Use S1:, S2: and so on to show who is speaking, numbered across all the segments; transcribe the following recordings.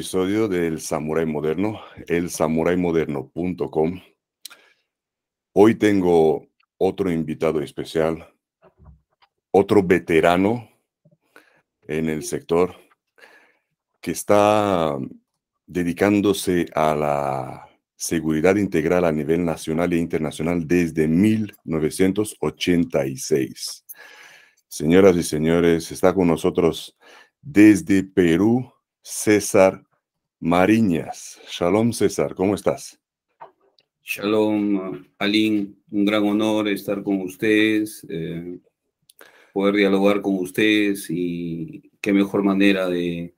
S1: Episodio del Samurái Moderno, elsamuraymoderno.com. Hoy tengo otro invitado especial, otro veterano en el sector que está dedicándose a la seguridad integral a nivel nacional e internacional desde 1986. Señoras y señores, está con nosotros desde Perú, César Mariñas. Shalom, César, ¿cómo estás?
S2: Shalom, Alin, un gran honor estar con ustedes, poder dialogar con ustedes y qué mejor manera de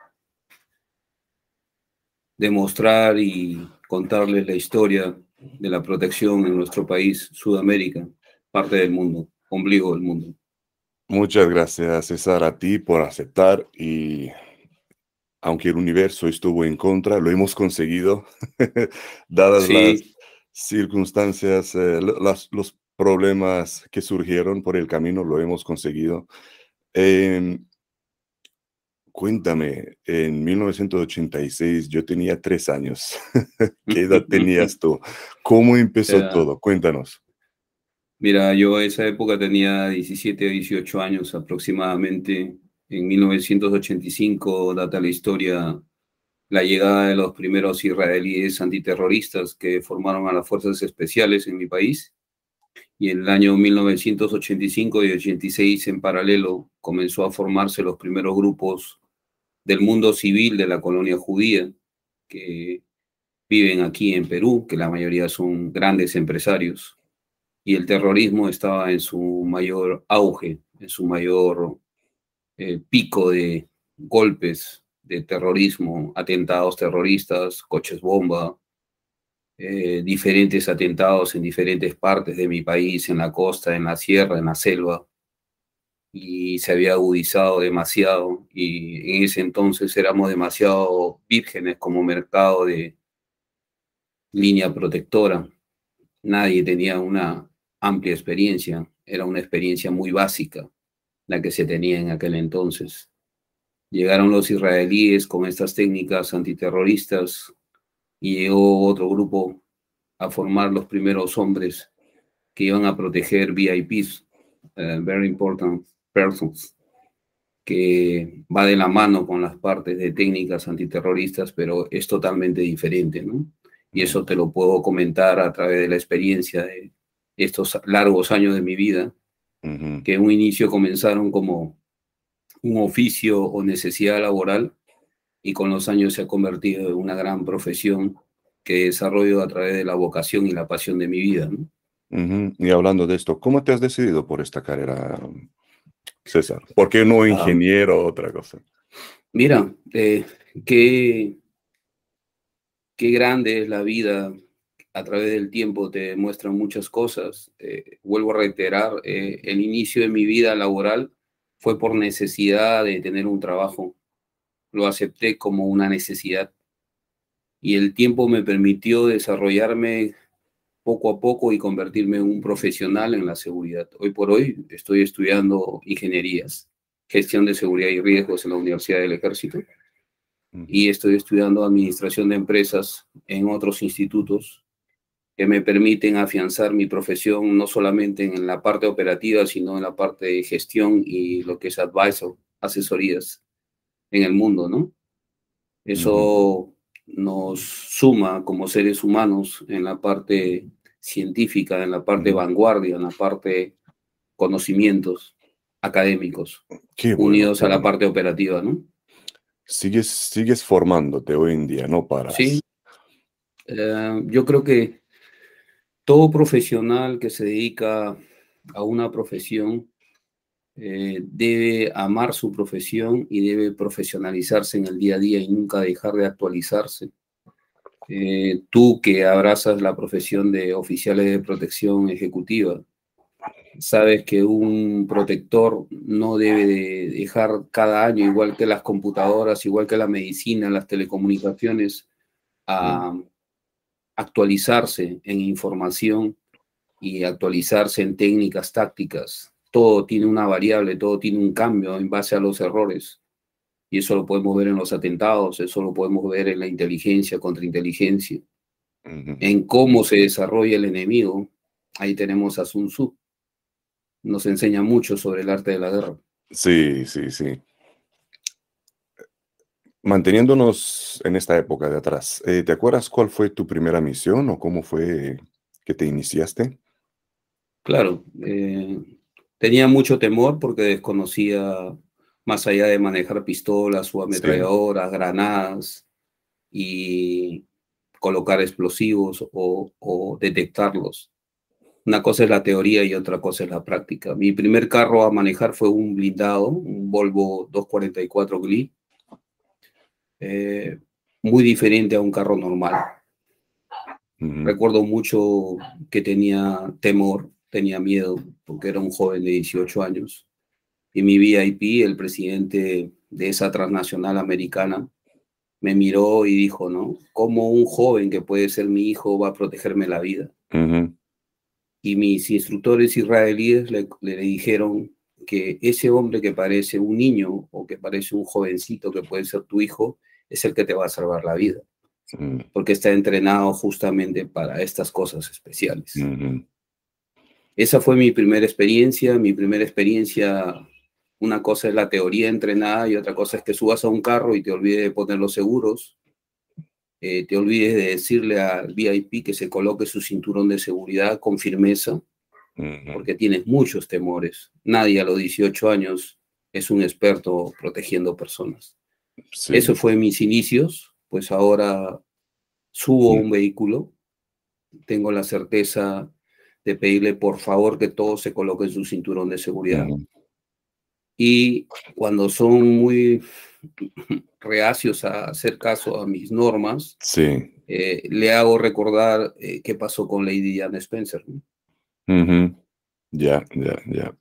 S2: demostrar y contarles la historia de la protección en nuestro país, Sudamérica, parte del mundo, ombligo del mundo.
S1: Muchas gracias, César, a ti por aceptar y aunque el universo estuvo en contra, lo hemos conseguido, dadas las
S2: Sí,
S1: circunstancias, los problemas que surgieron por el camino, lo hemos conseguido. Em, Cuéntame, en 1986 yo tenía 3 años. ¿Qué edad tenías tú? ¿Cómo empezó
S2: Eh,
S1: todo? Cuéntanos.
S2: mira, yo a esa época tenía 17 o 18 años aproximadamente. En 1985 data la historia la llegada de los primeros israelíes antiterroristas que formaron a las fuerzas especiales en mi país. Y en el año 1985 y 86 en paralelo comenzó a formarse los primeros grupos del mundo civil de la colonia judía que viven aquí en Perú, que la mayoría son grandes empresarios. Y el terrorismo estaba en su mayor auge, en su mayor pico de golpes de terrorismo, atentados terroristas, coches bomba, diferentes atentados en diferentes partes de mi país, en la costa, en la sierra, en la selva, y se había agudizado demasiado, y en ese entonces éramos demasiado vírgenes como mercado de línea protectora. Nadie tenía una amplia experiencia, era una experiencia muy básica la que se tenía en aquel entonces. Llegaron los israelíes con estas técnicas antiterroristas y llegó otro grupo a formar los primeros hombres que iban a proteger VIPs, Very Important Persons, que va de la mano con las partes de técnicas antiterroristas, pero es totalmente diferente, ¿no? Y
S1: Mm,
S2: eso te lo puedo comentar a través de la experiencia de estos largos años de mi vida,
S1: ujú.
S2: que en un inicio comenzaron como un oficio o necesidad laboral y con los años se ha convertido en una gran profesión que desarrollo a través de la vocación y la pasión de mi vida, ¿no?
S1: Ujú. Y hablando de esto, ¿cómo te has decidido por esta carrera, César? ¿Por qué no
S2: Ah,
S1: ingeniero o otra cosa?
S2: mira, qué, qué grande es la vida, a través del tiempo te muestran muchas cosas. Vuelvo a reiterar, el inicio de mi vida laboral fue por necesidad de tener un trabajo. Lo acepté como una necesidad y el tiempo me permitió desarrollarme poco a poco y convertirme en un profesional en la seguridad. Hoy por hoy estoy estudiando ingenierías, gestión de seguridad y riesgos en la Universidad del Ejército
S1: Ujú,
S2: y estoy estudiando administración de empresas en otros institutos que me permiten afianzar mi profesión no solamente en la parte operativa, sino en la parte de gestión y lo que es advisor, asesorías en el mundo, ¿no?
S1: ujú,
S2: Eso nos suma como seres humanos en la parte científica, en la parte
S1: ujú.
S2: vanguardia, en la parte conocimientos académicos,
S1: Qué bueno,
S2: unidos
S1: qué
S2: a la
S1: bueno.
S2: parte operativa, ¿no?
S1: Sigues formándote hoy en día, no
S2: Sí,
S1: paras.
S2: yo creo que todo profesional que se dedica a una profesión debe amar su profesión y debe profesionalizarse en el día a día y nunca dejar de actualizarse. Tú que abrazas la profesión de oficiales de protección ejecutiva, sabes que un protector no debe de dejar cada año, igual que las computadoras, igual que la medicina, las telecomunicaciones,
S1: Mm,
S2: a actualizarse en información y actualizarse en técnicas tácticas. Todo tiene una variable, todo tiene un cambio en base a los errores. Y eso lo podemos ver en los atentados, eso lo podemos ver en la inteligencia, contrainteligencia, en cómo se desarrolla el enemigo. Ahí tenemos a Sun Tzu. Nos enseña mucho sobre el arte de la guerra.
S1: Sí, sí, sí. Manteniéndonos en esta época de atrás, ¿te acuerdas cuál fue tu primera misión o cómo fue que te iniciaste?
S2: Claro, tenía mucho temor porque desconocía, más allá de manejar pistolas o
S1: Sí.
S2: ametralladoras, granadas y colocar explosivos o detectarlos. Una cosa es la teoría y otra cosa es la práctica. Mi primer carro a manejar fue un blindado, un Volvo 244 Gli, eh, muy diferente a un carro normal.
S1: Ujú,
S2: Recuerdo mucho que tenía temor, tenía miedo, porque era un joven de 18 años. Y mi VIP, el presidente de esa transnacional americana, me miró y dijo, ¿no? ¿Cómo un joven que puede ser mi hijo va a protegerme la vida?
S1: ujú,
S2: Y mis instructores israelíes le dijeron que ese hombre que parece un niño o que parece un jovencito que puede ser tu hijo, es el que te va a salvar la vida,
S1: mm,
S2: porque está entrenado justamente para estas cosas especiales.
S1: ujú,
S2: Esa fue mi primera experiencia. Mi primera experiencia, una cosa es la teoría entrenada y otra cosa es que subas a un carro y te olvides de poner los seguros, te olvides de decirle al VIP que se coloque su cinturón de seguridad con firmeza,
S1: ujú.
S2: porque tienes muchos temores. Nadie a los 18 años es un experto protegiendo personas. Eso
S1: Sí.
S2: fue mis inicios, pues ahora subo a
S1: Mm,
S2: un vehículo, tengo la certeza de pedirle por favor que todos se coloquen su cinturón de seguridad.
S1: ujú.
S2: Y cuando son muy reacios a hacer caso a mis normas,
S1: Sí.
S2: le hago recordar qué pasó con Lady Diana Spencer, ¿no?
S1: Ujú. Ya, ya, ya.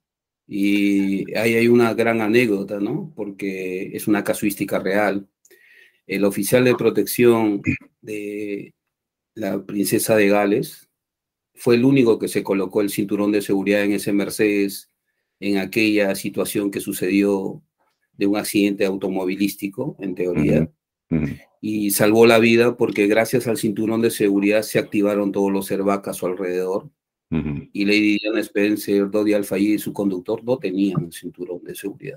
S2: Y ahí hay una gran anécdota, ¿no? Porque es una casuística real. El oficial de protección de la princesa de Gales fue el único que se colocó el cinturón de seguridad en ese Mercedes en aquella situación que sucedió de un accidente automovilístico, en
S1: Ujú,
S2: teoría,
S1: ujú,
S2: y salvó la vida porque gracias al cinturón de seguridad se activaron todos los airbags a su alrededor.
S1: ujú,
S2: Y Lady Diana Spencer, Dodi Al-Fayed y su conductor no tenían cinturón de seguridad.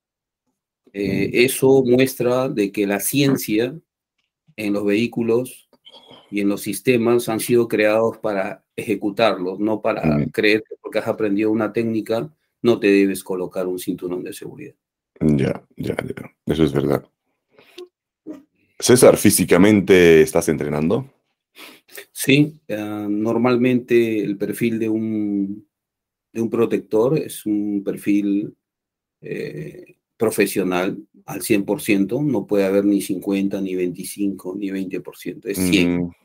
S1: ujú,
S2: Eso muestra de que la ciencia en los vehículos y en los sistemas han sido creados para ejecutarlos, no para
S1: ujú.
S2: creer que porque has aprendido una técnica no te debes colocar un cinturón de seguridad.
S1: Ya, ya, ya. Eso es verdad. César, ¿físicamente estás entrenando?
S2: Sí, normalmente el perfil de un protector es un perfil profesional al 100%, no puede haber ni 50, ni 25, ni 20%, es 100,
S1: Ujú,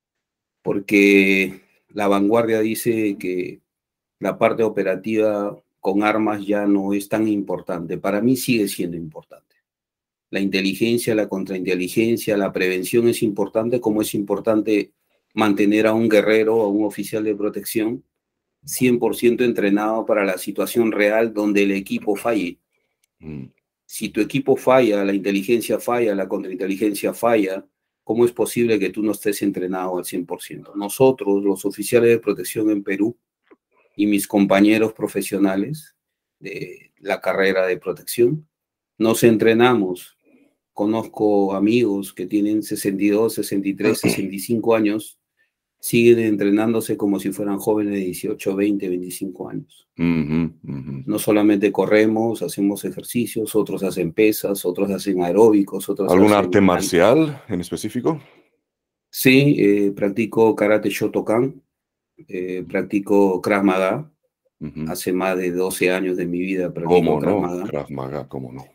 S2: porque la vanguardia dice que la parte operativa con armas ya no es tan importante. Para mí sigue siendo importante. La inteligencia, la contrainteligencia, la prevención es importante, como es importante mantener a un guerrero o a un oficial de protección 100% entrenado para la situación real donde el equipo falle.
S1: mm,
S2: Si tu equipo falla, la inteligencia falla, la contrainteligencia falla, ¿cómo es posible que tú no estés entrenado al 100%? Nosotros, los oficiales de protección en Perú, y mis compañeros profesionales de la carrera de protección, nos entrenamos. Conozco amigos que tienen 62, 63, 65 años, siguen entrenándose como si fueran jóvenes de 18, 20, 25 años.
S1: ujú, ujú.
S2: No solamente corremos, hacemos ejercicios, otros hacen pesas, otros hacen aeróbicos, otros
S1: ¿Algún arte
S2: hacen...
S1: marcial en específico?
S2: Sí, practico karate Shotokan, practico Krav Maga.
S1: Ujú.
S2: Hace más de 12 años de mi vida practico
S1: ¿Cómo
S2: Krav
S1: no?
S2: Maga.
S1: Krav Maga, ¿cómo no?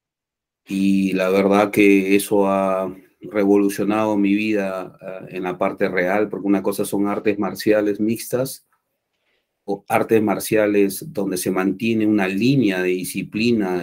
S2: Y la verdad que eso ha revolucionado mi vida en la parte real, porque una cosa son artes marciales mixtas o artes marciales donde se mantiene una línea de disciplina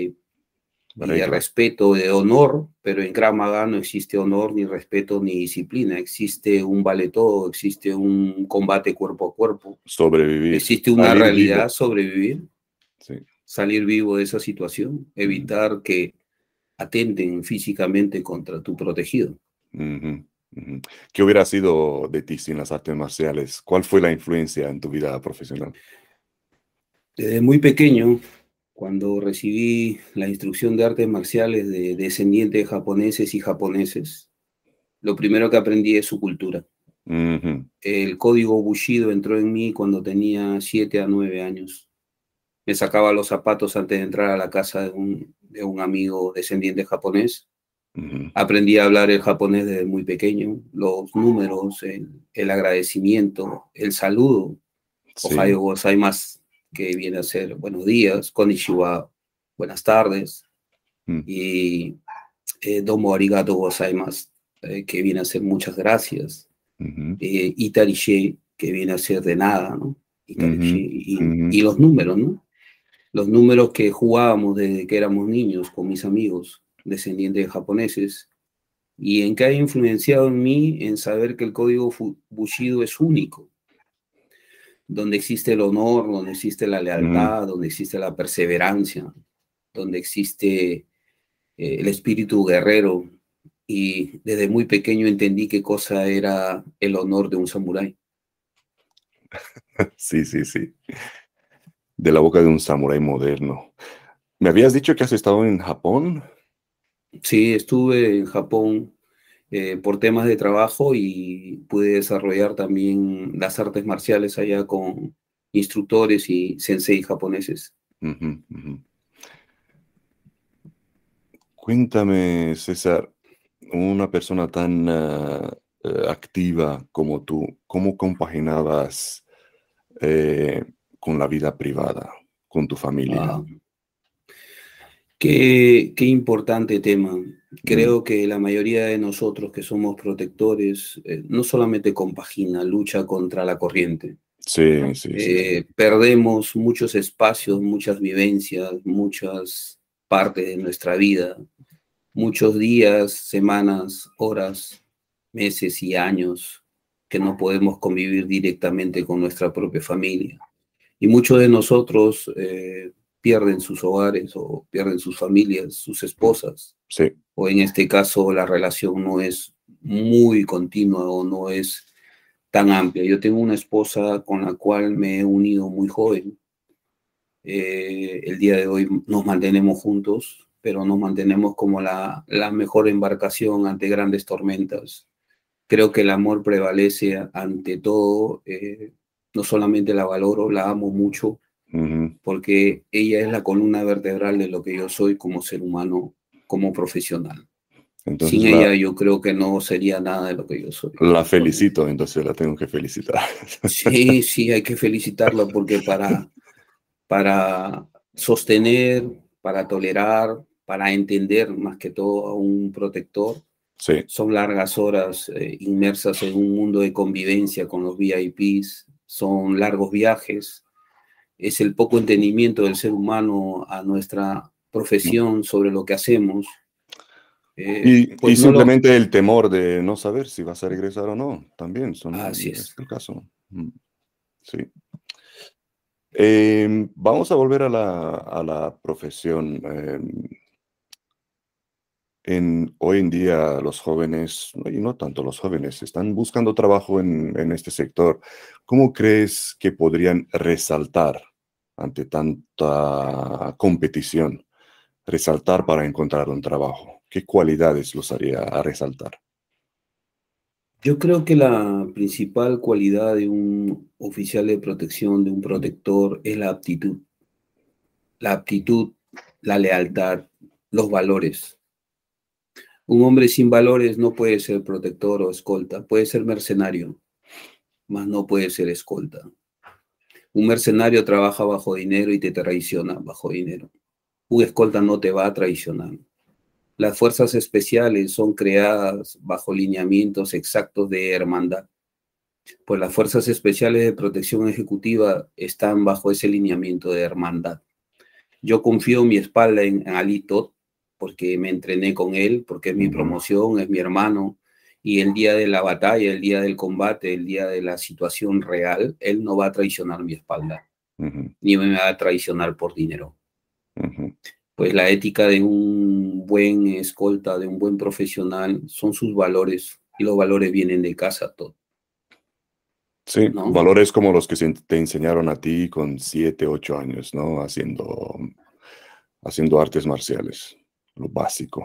S2: y de
S1: Reglas.
S2: respeto, de honor, pero en Krav Maga no existe honor, ni respeto, ni disciplina. Existe un vale todo, existe un combate cuerpo a cuerpo,
S1: Sobrevivir.
S2: existe una
S1: Salir
S2: realidad,
S1: vivo.
S2: sobrevivir,
S1: Sí.
S2: salir vivo de esa situación,
S1: Mm,
S2: evitar que atenten físicamente contra tu protegido.
S1: Ujú, ujú. ¿Qué hubiera sido de ti sin las artes marciales? ¿Cuál fue la influencia en tu vida profesional?
S2: Desde muy pequeño, cuando recibí la instrucción de artes marciales de descendientes japoneses y japoneses, lo primero que aprendí es su cultura.
S1: Ujú,
S2: El código Bushido entró en mí cuando tenía 7 a 9 años. Me sacaba los zapatos antes de entrar a la casa de un amigo descendiente japonés.
S1: ujú.
S2: Aprendí a hablar el japonés desde muy pequeño, los números, el agradecimiento, el saludo,
S1: Sí.
S2: Ohayo gozaimasu, que viene a ser buenos días, konnichiwa, buenas tardes,
S1: Mm,
S2: y domo arigato gozaimasu, que viene a ser muchas gracias,
S1: ujú,
S2: itarishi, que viene a ser de nada, ¿no?
S1: ujú,
S2: Itarishi,
S1: ujú.
S2: y los números, ¿no? Los números que jugábamos desde que éramos niños con mis amigos, descendientes de japoneses, y en que ha influenciado en mí en saber que el código Bushido es único, donde existe el honor, donde existe la
S1: Ujú.
S2: lealtad, donde existe la perseverancia, donde existe el espíritu guerrero. Y desde muy pequeño entendí qué cosa era el honor de un samurái.
S1: Sí, sí, sí. De la boca de un samurái moderno. ¿Me habías dicho que has estado en Japón?
S2: Sí, estuve en Japón por temas de trabajo y pude desarrollar también las artes marciales allá con instructores y sensei japoneses.
S1: Ujú, ujú. Cuéntame, César, una persona tan activa como tú, ¿cómo compaginabas eh, con la vida privada, con tu familia?
S2: Ah, qué importante tema.
S1: Mm,
S2: Creo que la mayoría de nosotros que somos protectores no solamente compagina, lucha contra la corriente.
S1: sí, sí, sí, sí.
S2: Perdemos muchos espacios, muchas vivencias, muchas partes de nuestra vida, muchos días, semanas, horas, meses y años que no podemos convivir directamente con nuestra propia familia. Y muchos de nosotros pierden sus hogares o pierden sus familias, sus
S1: Mm,
S2: esposas,
S1: sí.
S2: o en este caso la relación no es muy continua o no es tan amplia. Yo tengo una esposa con la cual me he unido muy joven. El día de hoy nos mantenemos juntos, pero nos mantenemos como la mejor embarcación ante grandes tormentas. Creo que el amor prevalece ante todo. No solamente la valoro, la amo mucho,
S1: Ujú.
S2: porque ella es la columna vertebral de lo que yo soy como ser humano, como profesional. Sin
S1: Entonces
S2: ella yo creo que no sería nada de lo que yo soy
S1: la
S2: actualmente.
S1: felicito, entonces la tengo que felicitar.
S2: Sí, sí, hay que felicitarla porque para sostener, para tolerar, para entender más que todo a un protector,
S1: Sí.
S2: son largas horas inmersas en un mundo de convivencia con los VIPs, son largos viajes, es el poco entendimiento del ser humano a nuestra profesión sobre lo que hacemos.
S1: Y
S2: Pues no lo...
S1: simplemente el temor de no saber si vas a regresar o no, también
S2: Así
S1: es
S2: es.
S1: el caso. Mm, sí. Vamos a volver a a la profesión. Hoy en día los jóvenes, y no tanto los jóvenes, están buscando trabajo en este sector. ¿Cómo crees que podrían resaltar ante tanta competición? Resaltar para encontrar un trabajo. ¿Qué cualidades los haría a resaltar?
S2: Yo creo que la principal cualidad de un oficial de protección, de un protector, es la aptitud. La aptitud, la lealtad, los valores. Un hombre sin valores no puede ser protector o escolta, puede ser mercenario, mas no puede ser escolta. Un mercenario trabaja bajo dinero y te traiciona bajo dinero. Un escolta no te va a traicionar. Las fuerzas especiales son creadas bajo lineamientos exactos de hermandad, pues las fuerzas especiales de protección ejecutiva están bajo ese lineamiento de hermandad. Yo confío mi espalda en Ali Todd porque me entrené con él, porque es mi
S1: Ujú,
S2: promoción, es mi hermano, y el día de la batalla, el día del combate, el día de la situación real, él no va a traicionar mi espalda,
S1: ujú,
S2: ni me va a traicionar por dinero.
S1: ujú.
S2: Pues la ética de un buen escolta, de un buen profesional, son sus valores, y los valores vienen de casa, todo,
S1: Sí,
S2: ¿no?
S1: valores como los que te enseñaron a ti con 7, 8 años, ¿no? Haciendo artes marciales, lo básico.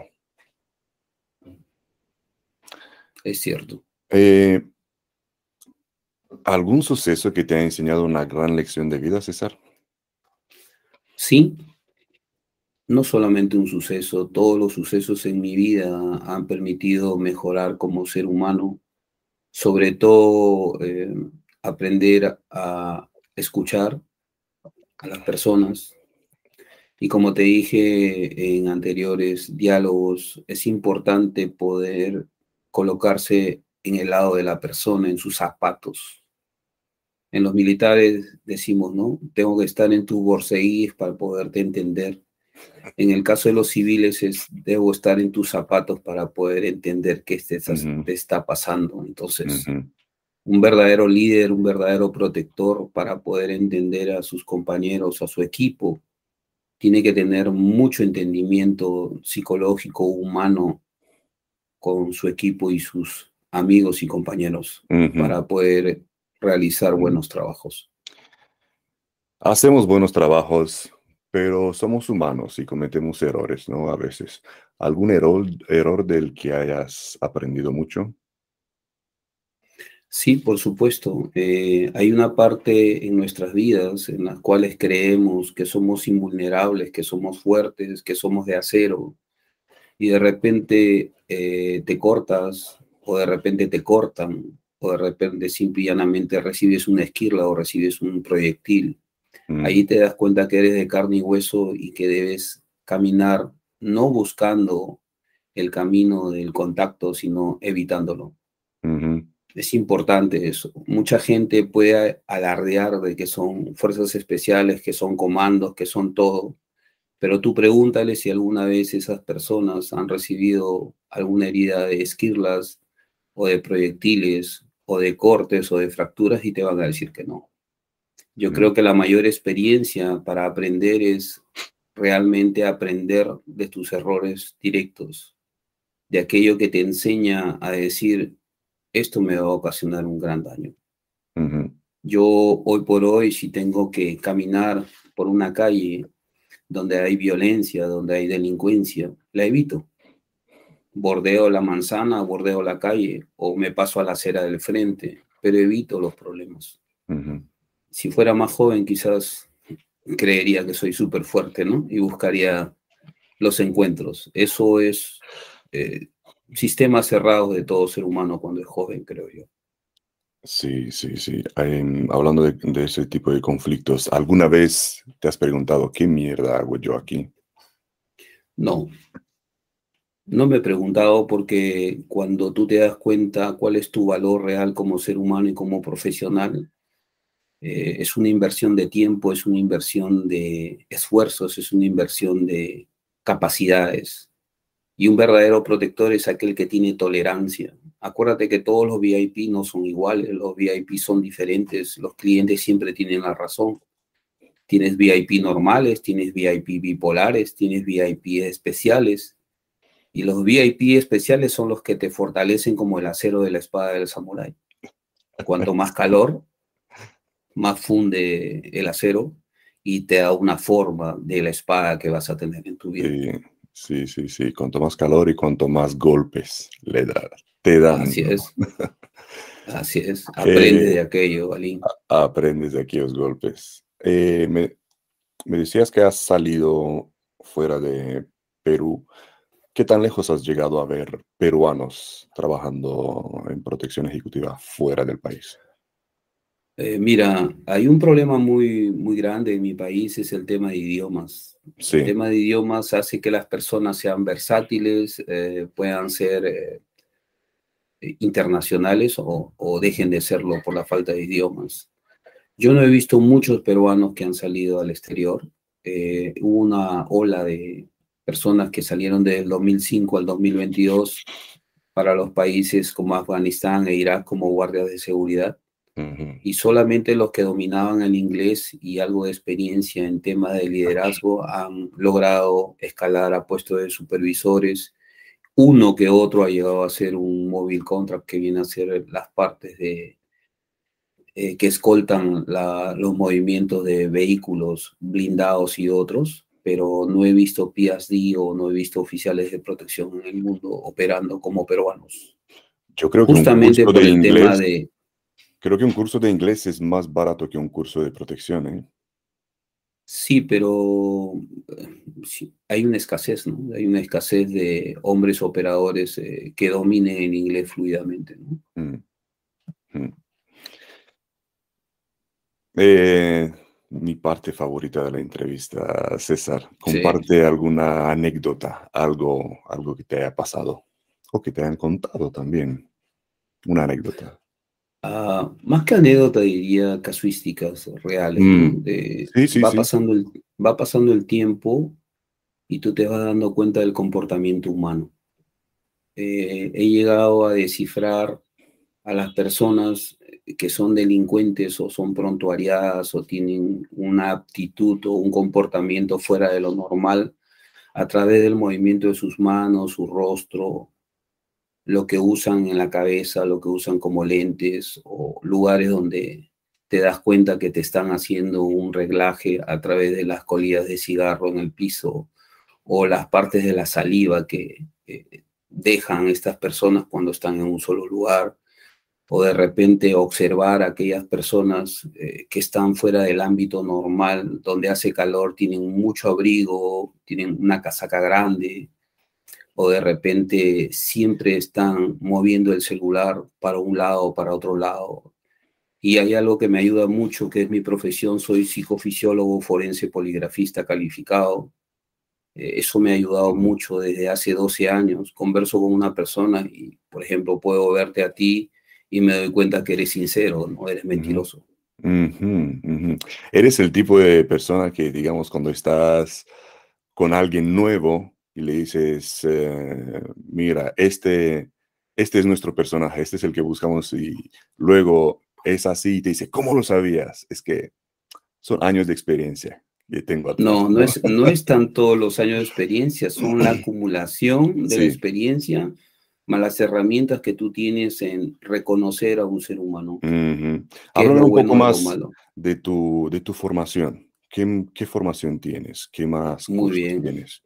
S2: Es cierto.
S1: Eh, ¿Algún suceso que te ha enseñado una gran lección de vida, César?
S2: Sí, no solamente un suceso, todos los sucesos en mi vida han permitido mejorar como ser humano, sobre todo aprender a escuchar a las personas. Y como te dije en anteriores diálogos, es importante poder colocarse en el lado de la persona, en sus zapatos. En los militares decimos, ¿no? Tengo que estar en tu borseguís para poderte entender. En el caso de los civiles es, debo estar en tus zapatos para poder entender qué
S1: Ujú,
S2: te está pasando. Entonces,
S1: ujú,
S2: un verdadero líder, un verdadero protector para poder entender a sus compañeros, a su equipo, tiene que tener mucho entendimiento psicológico, humano con su equipo y sus amigos y compañeros
S1: ujú,
S2: para poder realizar
S1: ujú.
S2: buenos trabajos.
S1: Hacemos buenos trabajos, pero somos humanos y cometemos errores, ¿no? A veces. ¿Algún error del que hayas aprendido mucho?
S2: Sí, por supuesto. Hay una parte en nuestras vidas en las cuales creemos que somos invulnerables, que somos fuertes, que somos de acero, y de repente te cortas, o de repente te cortan, o de repente simple y llanamente recibes una esquirla o recibes un proyectil. Ahí
S1: Mm,
S2: te das cuenta que eres de carne y hueso y que debes caminar no buscando el camino del contacto, sino evitándolo.
S1: ujú,
S2: Es importante eso. Mucha gente puede alardear de que son fuerzas especiales, que son comandos, que son todo, pero tú pregúntale si alguna vez esas personas han recibido alguna herida de esquirlas o de proyectiles o de cortes o de fracturas y te van a decir que no. Yo
S1: mm,
S2: creo que la mayor experiencia para aprender es realmente aprender de tus errores directos, de aquello que te enseña a decir, esto me va a ocasionar un gran daño.
S1: ujú,
S2: Yo hoy por hoy, si tengo que caminar por una calle donde hay violencia, donde hay delincuencia, la evito. Bordeo la manzana, bordeo la calle o me paso a la acera del frente, pero evito los problemas.
S1: ujú.
S2: Si fuera más joven, quizás creería que soy súper fuerte, ¿no? Y buscaría los encuentros. Eso es sistemas cerrados de todo ser humano cuando es joven, creo yo.
S1: Sí, sí, sí. Hablando de ese tipo de conflictos, ¿alguna vez te has preguntado qué mierda hago yo aquí?
S2: No, no me he preguntado porque cuando tú te das cuenta cuál es tu valor real como ser humano y como profesional, es una inversión de tiempo, es una inversión de esfuerzos, es una inversión de capacidades. Y un verdadero protector es aquel que tiene tolerancia. Acuérdate que todos los VIP no son iguales, los VIP son diferentes, los clientes siempre tienen la razón. Tienes VIP normales, tienes VIP bipolares, tienes VIP especiales. Y los VIP especiales son los que te fortalecen como el acero de la espada del samurái. Cuanto más calor, más funde el acero y te da una forma de la espada que vas a tener en tu vida.
S1: Sí, sí, sí, sí. Cuanto más calor y cuanto más golpes te dan,
S2: Así
S1: ¿no?
S2: es, así es. Aprende
S1: Eh,
S2: de aquello, Alín.
S1: Aprendes de aquellos golpes. Me decías que has salido fuera de Perú. ¿Qué tan lejos has llegado a ver peruanos trabajando en protección ejecutiva fuera del país?
S2: Mira, hay un problema muy, muy grande en mi país, es el tema de idiomas. El
S1: Sí.
S2: tema de idiomas hace que las personas sean versátiles, puedan ser internacionales o dejen de serlo por la falta de idiomas. Yo no he visto muchos peruanos que han salido al exterior. Hubo una ola de personas que salieron del 2005 al 2022 para los países como Afganistán e Irak como guardias de seguridad.
S1: Ujú.
S2: y solamente los que dominaban el inglés y algo de experiencia en temas de liderazgo han logrado escalar a puestos de supervisores. Uno que otro ha llegado a ser un móvil contract, que viene a ser las partes que escoltan los movimientos de vehículos blindados y otros, pero no he visto PSD o no he visto oficiales de protección en el mundo operando como peruanos.
S1: Yo creo que un
S2: Justamente
S1: curso
S2: por
S1: de
S2: el tema
S1: inglés,
S2: de,
S1: creo que un curso de inglés es más barato que un curso de protección, ¿eh?
S2: sí, pero sí, hay una escasez, ¿no? Hay una escasez de hombres operadores que dominen el inglés fluidamente, ¿no?
S1: Mm, mm. Eh, Mi parte favorita de la entrevista, César.
S2: Sí.
S1: Comparte alguna anécdota, algo que te haya pasado o que te hayan contado también. Una anécdota.
S2: Más que anécdota, diría casuísticas reales, ¿no?
S1: Mm, sí, sí, sí.
S2: Va pasando el tiempo y tú te vas dando cuenta del comportamiento humano. He llegado a descifrar a las personas que son delincuentes o son prontuariadas o tienen una aptitud o un comportamiento fuera de lo normal a través del movimiento de sus manos, su rostro, lo que usan en la cabeza, lo que usan como lentes o lugares donde te das cuenta que te están haciendo un reglaje a través de las colillas de cigarro en el piso o las partes de la saliva que dejan estas personas cuando están en un solo lugar, o de repente observar a aquellas personas que están fuera del ámbito normal, donde hace calor, tienen mucho abrigo, tienen una casaca grande, o de repente siempre están moviendo el celular para un lado o para otro lado. Y hay algo que me ayuda mucho, que es mi profesión, soy psicofisiólogo forense poligrafista calificado. Eso me ha ayudado
S1: Ujú,
S2: mucho desde hace 12 años. Converso con una persona y, por ejemplo, puedo verte a ti y me doy cuenta que eres sincero, no eres
S1: ujú,
S2: mentiroso.
S1: ujú, ujú. Eres el tipo de persona que, digamos, cuando estás con alguien nuevo y le dices, mira, este es nuestro personaje, este es el que buscamos y luego es así y te dice, ¿cómo lo sabías? Es que son años de experiencia que tengo atrás,
S2: No,
S1: ¿no?
S2: no es tanto los años de experiencia, son la acumulación de la
S1: Sí.
S2: experiencia más las herramientas que tú tienes en reconocer a un ser humano,
S1: Ujú.
S2: qué es
S1: Háblame
S2: lo
S1: un poco
S2: bueno de lo
S1: más
S2: malo.
S1: de tu formación. ¿Qué formación tienes? ¿Qué más
S2: Muy
S1: cursos
S2: bien.
S1: tienes?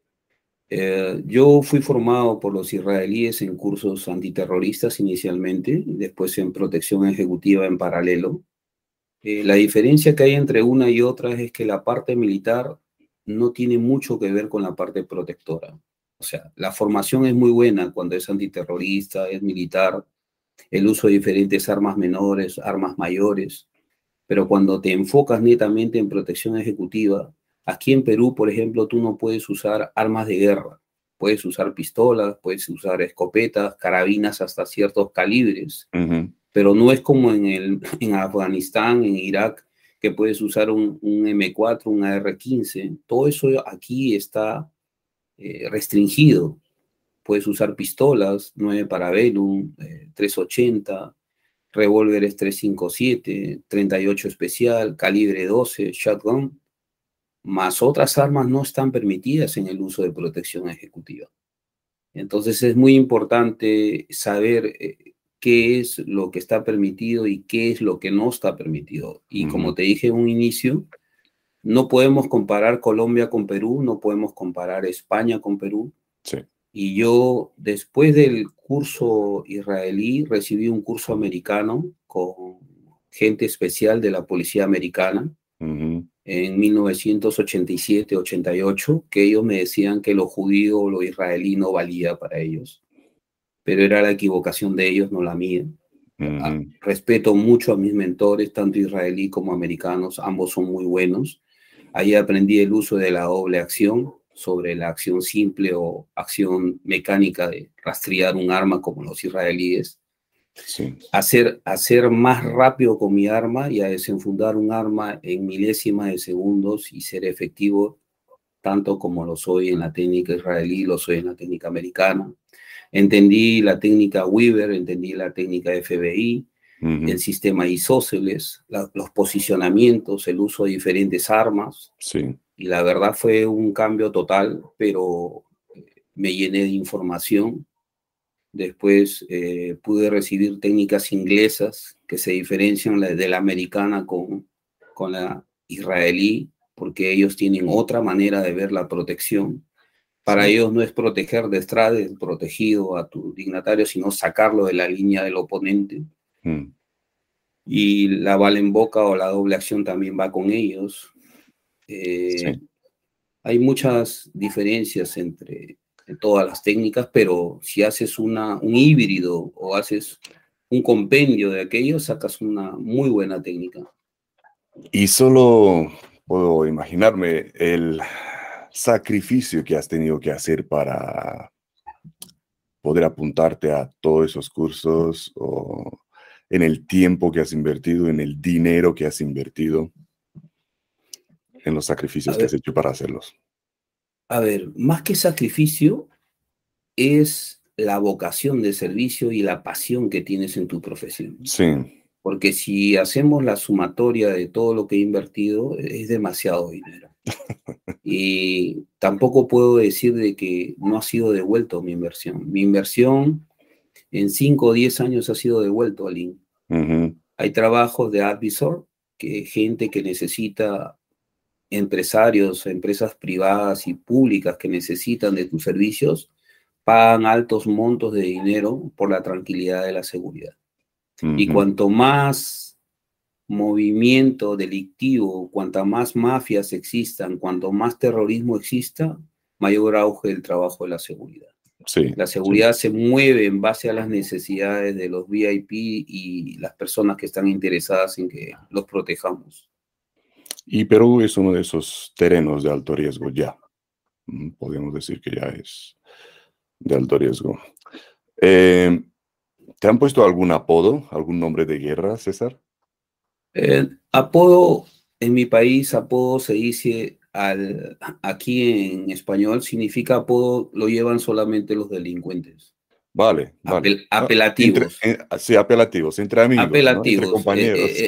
S2: Yo fui formado por los israelíes en cursos antiterroristas inicialmente, después en protección ejecutiva en paralelo. La diferencia que hay entre una y otra es que la parte militar no tiene mucho que ver con la parte protectora. O sea, la formación es muy buena cuando es antiterrorista, es militar, el uso de diferentes armas menores, armas mayores, pero cuando te enfocas netamente en protección ejecutiva, aquí en Perú, por ejemplo, tú no puedes usar armas de guerra. Puedes usar pistolas, puedes usar escopetas, carabinas hasta ciertos calibres,
S1: Ujú,
S2: pero no es como en Afganistán, en Irak, que puedes usar un M4, un AR-15. Todo eso aquí está restringido. Puedes usar pistolas, 9 Parabellum, 380, revólveres 357, 38 especial, calibre 12, shotgun, más otras armas no están permitidas en el uso de protección ejecutiva. Entonces es muy importante saber qué es lo que está permitido y qué es lo que no está permitido. Y como
S1: ujú.
S2: te dije en un inicio, no podemos comparar Colombia con Perú, no podemos comparar España con Perú.
S1: Sí.
S2: Y yo, después del curso israelí, recibí un curso americano con gente especial de la policía americana
S1: Ujú,
S2: en 1987-88, que ellos me decían que lo judío o lo israelí no valía para ellos, pero era la equivocación de ellos, no la mía.
S1: ujú.
S2: Respeto mucho a mis mentores, tanto israelí como americanos, ambos son muy buenos. Ahí aprendí el uso de la doble acción sobre la acción simple o acción mecánica de rastrear un arma como los israelíes.
S1: Sí.
S2: Hacer más rápido con mi arma y a desenfundar un arma en milésimas de segundos y ser efectivo tanto como lo soy en la técnica israelí, lo soy en la técnica americana. Entendí la técnica Weaver, entendí la técnica FBI, el sistema isósceles, los posicionamientos, el uso de diferentes armas.
S1: Sí.
S2: Y la verdad fue un cambio total, pero me llené de información. Después pude recibir técnicas inglesas que se diferencian de la americana con la israelí, porque ellos tienen otra manera de ver la protección. Para
S1: Sí.
S2: ellos no es proteger detrás del protegido a tu dignatario, sino sacarlo de la línea del oponente. Y la bala en boca o la doble acción también va con ellos.
S1: Sí.
S2: Hay muchas diferencias entre todas las técnicas, pero si haces un híbrido o haces un compendio de aquello, sacas una muy buena técnica.
S1: Y solo puedo imaginarme el sacrificio que has tenido que hacer para poder apuntarte a todos esos cursos, o en el tiempo que has invertido, en el dinero que has invertido, en los
S2: A
S1: sacrificios que has
S2: ver,
S1: hecho para hacerlos.
S2: más que sacrificio, es la vocación de servicio y la pasión que tienes en tu profesión.
S1: Sí.
S2: Porque si hacemos la sumatoria de todo lo que he invertido, es demasiado dinero. Y tampoco puedo decir de que no ha sido devuelto mi inversión. Mi inversión en 5 o 10 años ha sido devuelto al IN. Hay trabajos de advisor, que gente que necesita, empresarios, empresas privadas y públicas que necesitan de tus servicios, pagan altos montos de dinero por la tranquilidad de la seguridad. Y cuanto más movimiento delictivo, cuanto más mafias existan, cuanto más terrorismo exista, mayor auge del trabajo de la seguridad.
S1: Sí,
S2: La
S1: sí.
S2: seguridad se mueve en base a las necesidades de los VIP y las personas que están interesadas en que los protejamos.
S1: Y Perú es uno de esos terrenos de alto riesgo ya. Podemos decir que ya es de alto riesgo. Eh, ¿Te han puesto algún apodo, algún nombre de guerra, César?
S2: Apodo, en mi país, apodo se dice aquí en español, significa apodo, lo llevan solamente los delincuentes.
S1: Vale, vale. No,
S2: Apelativos.
S1: sí, apelativos, entre amigos, ¿no? Entre
S2: Apelativos.
S1: compañeros.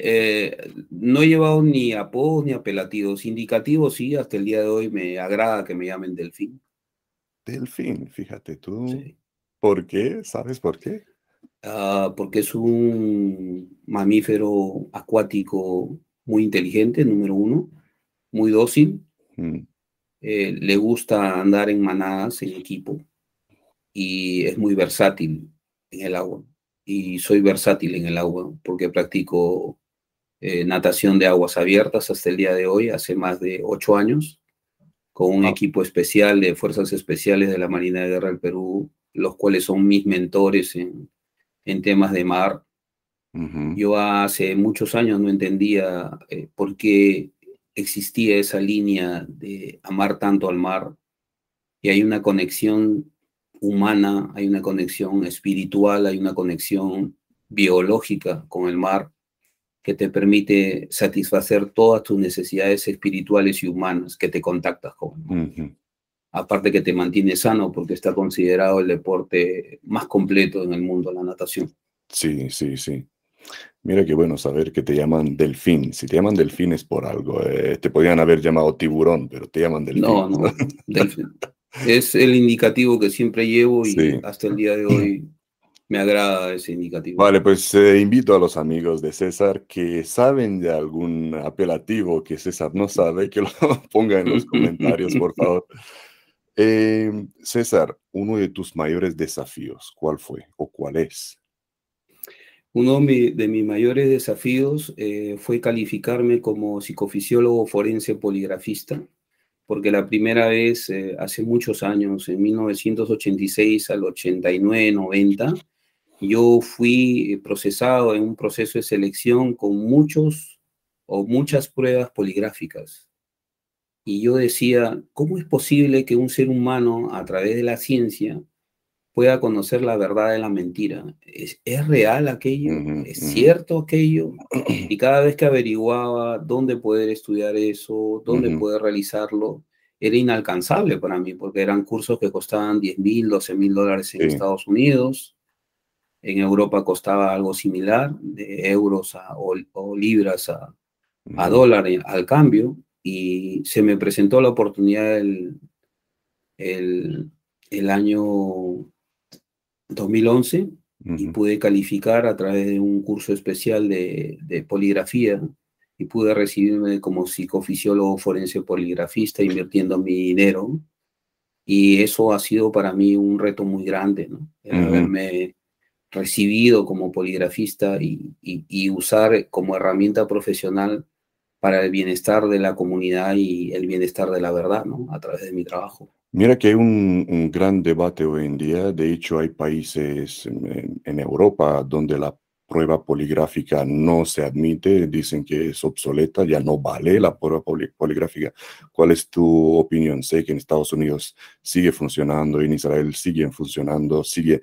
S2: No he llevado ni apodos ni apelativos. Indicativos, sí, hasta el día de hoy me agrada que me llamen Delfín.
S1: Delfín, fíjate tú.
S2: Sí.
S1: ¿Por qué? ¿Sabes por qué?
S2: Porque es un mamífero acuático muy inteligente, número uno, muy dócil.
S1: Mm,
S2: Le gusta andar en manadas, en equipo, y es muy versátil en el agua. Y soy versátil en el agua porque practico natación de aguas abiertas hasta el día de hoy, hace más de 8 años, con un
S1: ah,
S2: equipo especial de Fuerzas Especiales de la Marina de Guerra del Perú, los cuales son mis mentores en temas de mar.
S1: ujú,
S2: Yo hace muchos años no entendía por qué existía esa línea de amar tanto al mar, y hay una conexión humana, hay una conexión espiritual, hay una conexión biológica con el mar que te permite satisfacer todas tus necesidades espirituales y humanas que te contactas con el mar.
S1: ujú.
S2: Aparte que te mantiene sano porque está considerado el deporte más completo en el mundo, la natación.
S1: Sí, sí, sí. Mira qué bueno saber que te llaman delfín. Si te llaman delfín es por algo. Te podrían haber llamado tiburón, pero te llaman delfín.
S2: No, no, es el indicativo que siempre llevo y
S1: Sí.
S2: hasta el día de hoy me agrada ese indicativo.
S1: Vale, pues invito a los amigos de César que saben de algún apelativo que César no sabe, que lo ponga en los comentarios, por favor. César, uno de tus mayores desafíos, ¿cuál fue o cuál es?
S2: Uno de mis mayores desafíos fue calificarme como psicofisiólogo forense poligrafista, porque la primera vez, hace muchos años, en 1986 al 89, 90, yo fui procesado en un proceso de selección con muchos o muchas pruebas poligráficas. Y yo decía, ¿cómo es posible que un ser humano, a través de la ciencia, pueda conocer la verdad de la mentira? ¿Es real aquello?
S1: Ujú,
S2: ¿Es
S1: ujú.
S2: cierto aquello? Y cada vez que averiguaba dónde poder estudiar eso, dónde
S1: Ujú.
S2: poder realizarlo, era inalcanzable para mí, porque eran cursos que costaban $10,000, $12,000 en
S1: Sí,
S2: Estados Unidos. En Europa costaba algo similar, de euros o libras a
S1: Ujú,
S2: dólar al cambio, y se me presentó la oportunidad el, el año 2011 y
S1: ujú.
S2: pude calificar a través de un curso especial de poligrafía y pude recibirme como psicofisiólogo forense poligrafista invirtiendo mi dinero. Y eso ha sido para mí un reto muy grande, ¿no? El
S1: Ujú.
S2: haberme recibido como poligrafista y usar como herramienta profesional para el bienestar de la comunidad y el bienestar de la verdad, ¿no? A través de mi trabajo.
S1: Mira que hay un gran debate hoy en día. De hecho, hay países en Europa donde la prueba poligráfica no se admite, dicen que es obsoleta, ya no vale la prueba poligráfica. ¿Cuál es tu opinión? Sé que en Estados Unidos sigue funcionando, en Israel siguen funcionando,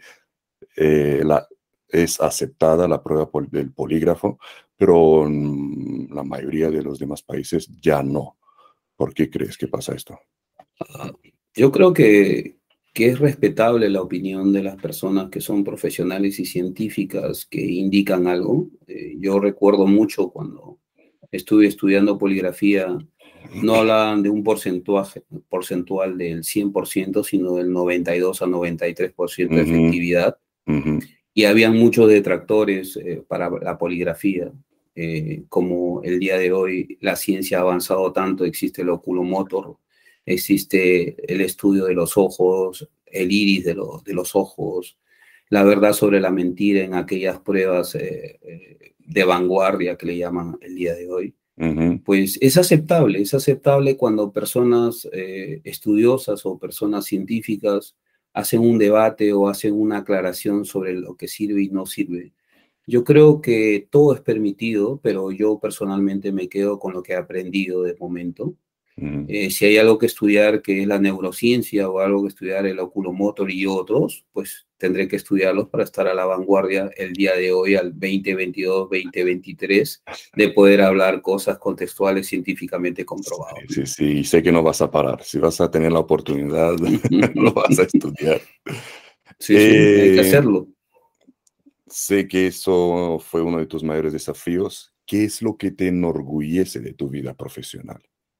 S1: eh, la, es aceptada la prueba del polígrafo, pero en la mayoría de los demás países ya no. ¿Por qué crees que pasa esto?
S2: Ah, yo creo que es respetable la opinión de las personas que son profesionales y científicas que indican algo. Yo recuerdo mucho cuando estuve estudiando poligrafía, no hablaban de un porcentual del 100%, sino del 92 a 93% de
S1: Ujú,
S2: efectividad.
S1: ujú,
S2: Y había muchos detractores para la poligrafía. Como el día de hoy la ciencia ha avanzado tanto, existe el oculomotor, existe el estudio de los ojos, el iris de los ojos, la verdad sobre la mentira en aquellas pruebas de vanguardia que le llaman el día de hoy.
S1: ujú,
S2: Pues es aceptable cuando personas estudiosas o personas científicas hacen un debate o hacen una aclaración sobre lo que sirve y no sirve. Yo creo que todo es permitido, pero yo personalmente me quedo con lo que he aprendido de momento.
S1: ujú.
S2: Si hay algo que estudiar que es la neurociencia o algo que estudiar el oculomotor y otros, pues tendré que estudiarlos para estar a la vanguardia el día de hoy, al 2022, 2023, de poder hablar cosas contextuales científicamente comprobadas,
S1: Sí,
S2: ¿no?
S1: sí, sí, sé que no vas a parar. Si vas a tener la oportunidad, lo vas a estudiar.
S2: Sí, sí, hay que
S1: Eh,
S2: hacerlo.
S1: Sé que eso fue uno de tus mayores desafíos. ¿Qué es lo que te enorgullece de tu vida profesional?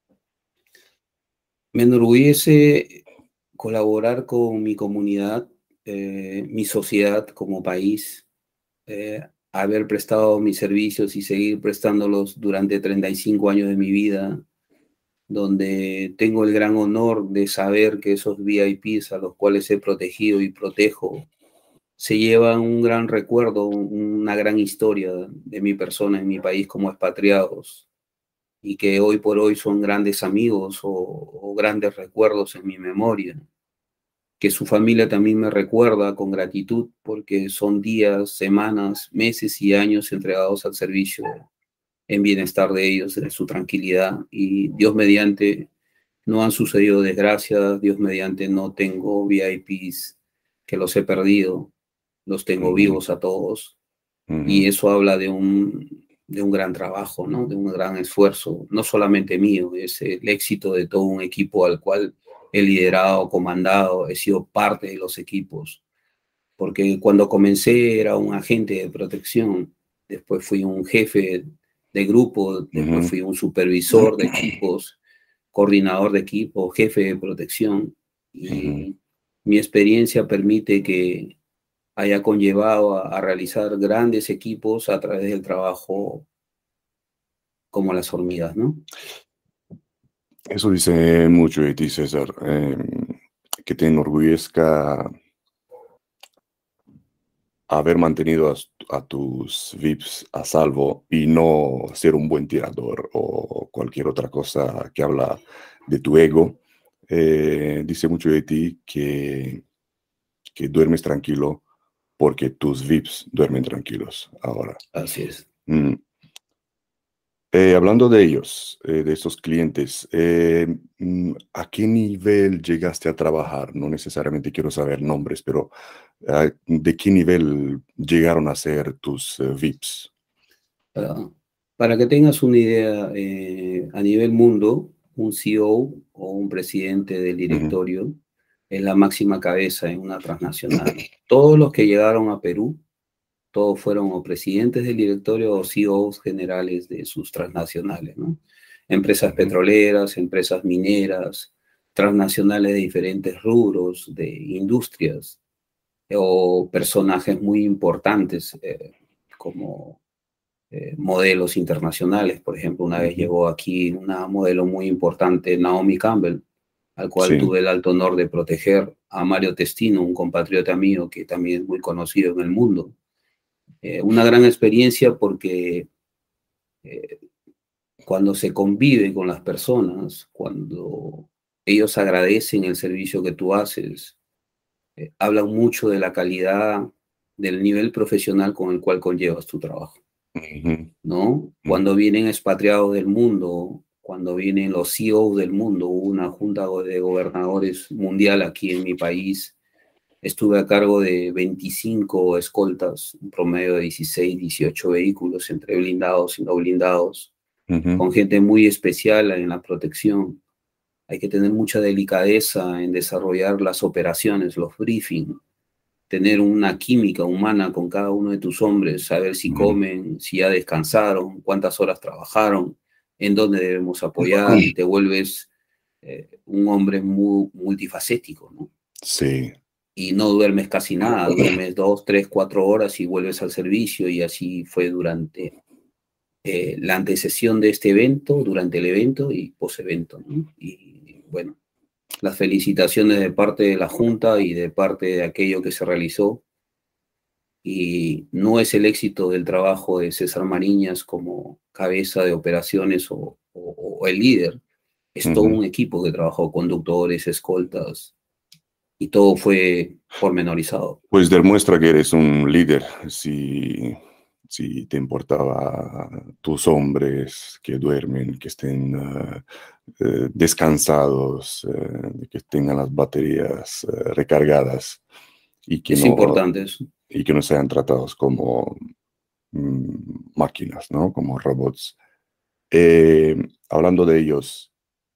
S2: Me enorgullece colaborar con mi comunidad, mi sociedad como país, haber prestado mis servicios y seguir prestándolos durante 35 años de mi vida, donde tengo el gran honor de saber que esos VIPs a los cuales he protegido y protejo se llevan un gran recuerdo, una gran historia de mi persona en mi país como expatriados y que hoy por hoy son grandes amigos o grandes recuerdos en mi memoria, que su familia también me recuerda con gratitud porque son días, semanas, meses y años entregados al servicio en bienestar de ellos, de su tranquilidad y Dios mediante no han sucedido desgracias, Dios mediante no tengo VIPs que los he perdido, los tengo
S1: Ujú,
S2: vivos a todos y
S1: ujú,
S2: eso habla de un gran trabajo, ¿no? De un gran esfuerzo, no solamente mío, es el éxito de todo un equipo al cual he liderado, comandado, he sido parte de los equipos, porque cuando comencé era un agente de protección, después fui un jefe de grupo, después
S1: ujú,
S2: fui un supervisor de equipos, coordinador de equipo, jefe de protección,
S1: ujú.
S2: y mi experiencia permite que haya conllevado a realizar grandes equipos a través del trabajo como las hormigas, ¿no?
S1: Eso dice mucho de ti, César, que te enorgullezca haber mantenido a tus VIPs a salvo y no ser un buen tirador o cualquier otra cosa que habla de tu ego. Dice mucho de ti que duermes tranquilo porque tus VIPs duermen tranquilos ahora.
S2: Así es.
S1: Mm. Hablando de ellos, de esos clientes, ¿a qué nivel llegaste a trabajar? No necesariamente quiero saber nombres, pero ¿de qué nivel llegaron a ser tus VIPs?
S2: Para, para que tengas una idea, a nivel mundo, un CEO o un presidente del
S1: Ujú,
S2: directorio es la máxima cabeza en una transnacional. Todos los que llegaron a Perú todos fueron o presidentes del directorio o CEOs generales de sus transnacionales, ¿no? Empresas
S1: Ujú.
S2: petroleras, empresas mineras, transnacionales de diferentes rubros, de industrias, o personajes muy importantes como modelos internacionales. Por ejemplo, una vez
S1: Ujú.
S2: llegó aquí una modelo muy importante, Naomi Campbell, al cual
S1: Sí.
S2: tuve el alto honor de proteger, a Mario Testino, un compatriota mío que también es muy conocido en el mundo. Una gran experiencia porque eh, cuando se convive con las personas, cuando ellos agradecen el servicio que tú haces, hablan mucho de la calidad, del nivel profesional con el cual conllevas tu trabajo,
S1: Ujú.
S2: ¿no?
S1: Ujú.
S2: Cuando vienen expatriados del mundo, cuando vienen los CEOs del mundo, hubo una junta de gobernadores mundial aquí en mi país, estuve a cargo de 25 escoltas, un promedio de 16, 18 vehículos entre blindados y no blindados,
S1: Ujú.
S2: con gente muy especial en la protección. Hay que tener mucha delicadeza en desarrollar las operaciones, los briefings, tener una química humana con cada uno de tus hombres, saber si
S1: Ujú.
S2: comen, si ya descansaron, cuántas horas trabajaron, en dónde debemos apoyar, y te vuelves un hombre muy multifacético, ¿no?
S1: Sí.
S2: Y no duermes casi nada, duermes 2, 3, 4 horas y vuelves al servicio, y así fue durante la antecesión de este evento, durante el evento y post-evento, ¿no? Y bueno, las felicitaciones de parte de la Junta y de parte de aquello que se realizó. Y no es el éxito del trabajo de César Mariñas como cabeza de operaciones o el líder, es todo
S1: Ujú.
S2: un equipo que trabajó, conductores, escoltas, y todo fue pormenorizado.
S1: Pues demuestra que eres un líder. Si te importaba tus hombres que duermen, que estén descansados, que tengan las baterías recargadas y
S2: Es importante eso.
S1: que no sean tratados como máquinas, ¿no? Como robots. Eh, Hablando de ellos,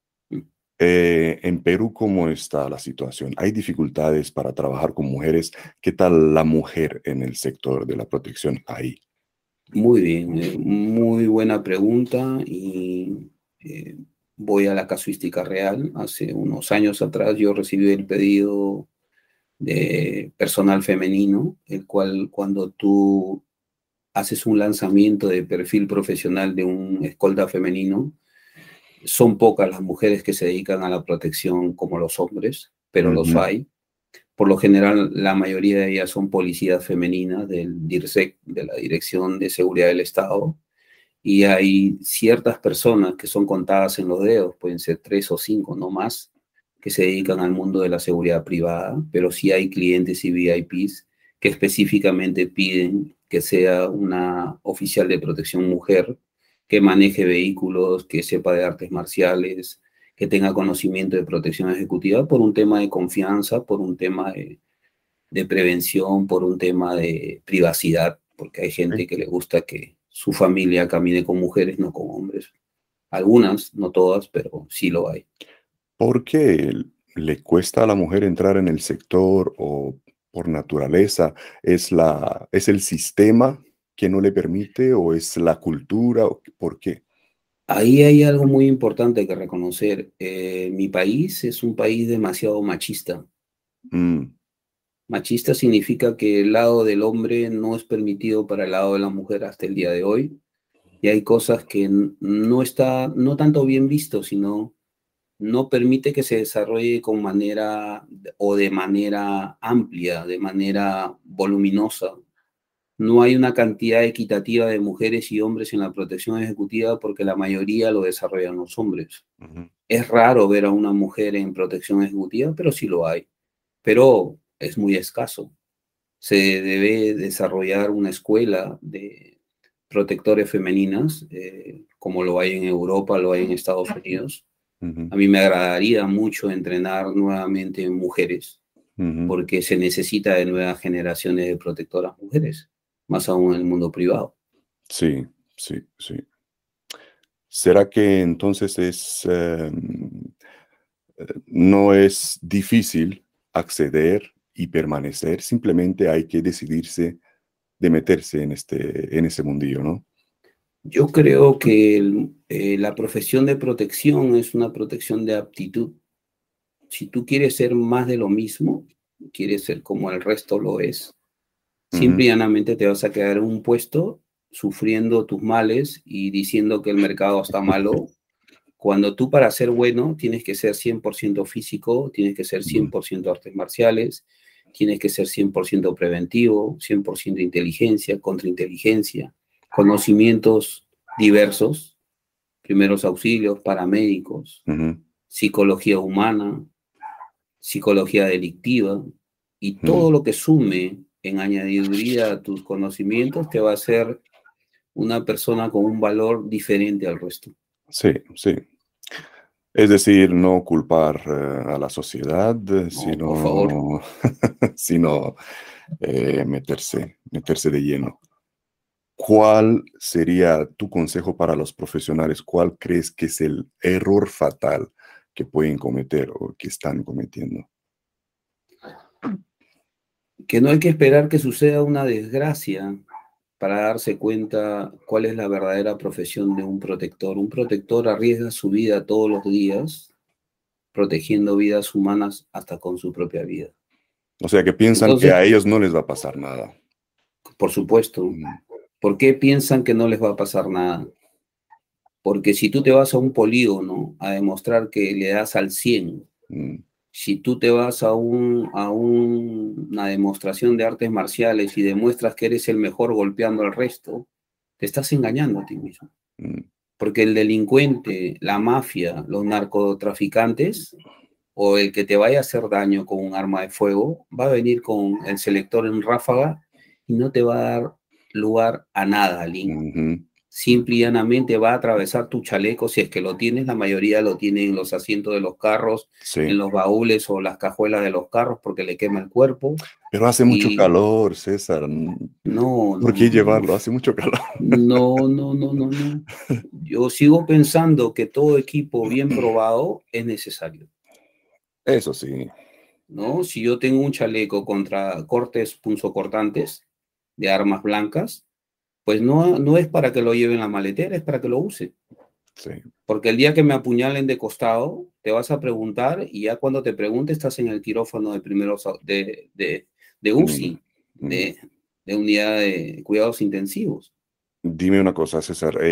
S1: en Perú, ¿cómo está la situación? ¿Hay dificultades para trabajar con mujeres? ¿Qué tal la mujer en el sector de la protección ahí?
S2: Muy bien, muy buena pregunta, y eh, voy a la casuística real. Hace unos años atrás yo recibí el pedido de personal femenino, el cual cuando tú haces un lanzamiento de perfil profesional de un escolta femenino, son pocas las mujeres que se dedican a la protección como los hombres, pero los
S1: Ujú.
S2: hay. Por lo general, la mayoría de ellas son policías femeninas del DIRSEC, de la Dirección de Seguridad del Estado, y hay ciertas personas que son contadas en los dedos, pueden ser 3 o 5, no más, que se dedican al mundo de la seguridad privada, pero sí hay clientes y VIPs que específicamente piden que sea una oficial de protección mujer, que maneje vehículos, que sepa de artes marciales, que tenga conocimiento de protección ejecutiva por un tema de confianza, por un tema de prevención, por un tema de privacidad, porque hay
S1: Sí.
S2: gente que le gusta que su familia camine con mujeres, no con hombres. Algunas, no todas, pero sí lo hay.
S1: ¿Por qué le cuesta a la mujer entrar en el sector o por naturaleza? ¿Es el sistema que no le permite o es la cultura? ¿Por qué?
S2: Ahí hay algo muy importante que reconocer. Mi país es un país demasiado machista.
S1: Mm.
S2: Machista significa que el lado del hombre no es permitido para el lado de la mujer hasta el día de hoy. Y hay cosas que no está, no tanto bien visto, sino no permite que se desarrolle con manera o de manera amplia, de manera voluminosa. No hay una cantidad equitativa de mujeres y hombres en la protección ejecutiva porque la mayoría lo desarrollan los hombres.
S1: Ujú.
S2: Es raro ver a una mujer en protección ejecutiva, pero sí lo hay. Pero es muy escaso. Se debe desarrollar una escuela de protectores femeninas, como lo hay en Europa, lo hay en Estados Unidos.
S1: Ujú.
S2: A mí me agradaría mucho entrenar nuevamente mujeres,
S1: Ujú.
S2: porque se necesita de nuevas generaciones de protectoras mujeres, más aún en el mundo privado.
S1: Sí, sí, sí. ¿Será que entonces no es difícil acceder y permanecer? Simplemente hay que decidirse de meterse en ese mundillo, ¿no?
S2: Yo creo que la profesión de protección es una protección de aptitud. Si tú quieres ser más de lo mismo, quieres ser como el resto lo es, simple
S1: Ujú,
S2: y llanamente te vas a quedar en un puesto sufriendo tus males y diciendo que el mercado está malo, cuando tú para ser bueno tienes que ser 100% físico, tienes que ser
S1: ujú,
S2: 100% artes marciales, tienes que ser 100% preventivo, 100% inteligencia, contrainteligencia, conocimientos diversos, primeros auxilios, paramédicos,
S1: ujú,
S2: psicología humana, psicología delictiva, y
S1: ujú.
S2: todo lo que sume en añadiduría a tus conocimientos te va a hacer una persona con un valor diferente al resto.
S1: Sí, sí. Es decir, no culpar a la sociedad,
S2: No, por favor.
S1: sino, sino meterse de lleno. ¿Cuál sería tu consejo para los profesionales? ¿Cuál crees que es el error fatal que pueden cometer o que están cometiendo?
S2: Que no hay que esperar que suceda una desgracia para darse cuenta cuál es la verdadera profesión de un protector. Un protector arriesga su vida todos los días, protegiendo vidas humanas hasta con su propia vida.
S1: O sea, que piensan que
S2: Entonces,
S1: a ellos no les va a pasar nada.
S2: por supuesto,
S1: Mm,
S2: ¿por qué piensan que no les va a pasar nada? Porque si tú te vas a un polígono a demostrar que le das al 100,
S1: mm,
S2: si tú te vas una demostración de artes marciales y demuestras que eres el mejor golpeando al resto, te estás engañando a ti mismo.
S1: mm,
S2: Porque el delincuente, la mafia, los narcotraficantes o el que te vaya a hacer daño con un arma de fuego va a venir con el selector en ráfaga y no te va a dar lugar a nada, Lin.
S1: ujú.
S2: Simple y llanamente va a atravesar tu chaleco, si es que lo tienes, la mayoría lo tiene en los asientos de los carros,
S1: Sí,
S2: en los baúles o las cajuelas de los carros porque le quema el cuerpo.
S1: pero hace mucho
S2: Y
S1: calor, César.
S2: no,
S1: ¿Por
S2: no,
S1: qué
S2: no, no,
S1: llevarlo? Hace mucho calor.
S2: no, no, no, no, no. Yo sigo pensando que todo equipo bien probado es necesario,
S1: Eso sí.
S2: ¿no? Si yo tengo un chaleco contra cortes punzocortantes de armas blancas, pues no es para que lo lleve en la maletera, es para que lo use.
S1: Sí.
S2: Porque el día que me apuñalen de costado, te vas a preguntar y ya cuando te pregunte estás en el quirófano de primeros de
S1: Mm,
S2: UCI,
S1: mm.
S2: de unidad de cuidados intensivos.
S1: Dime una cosa, César,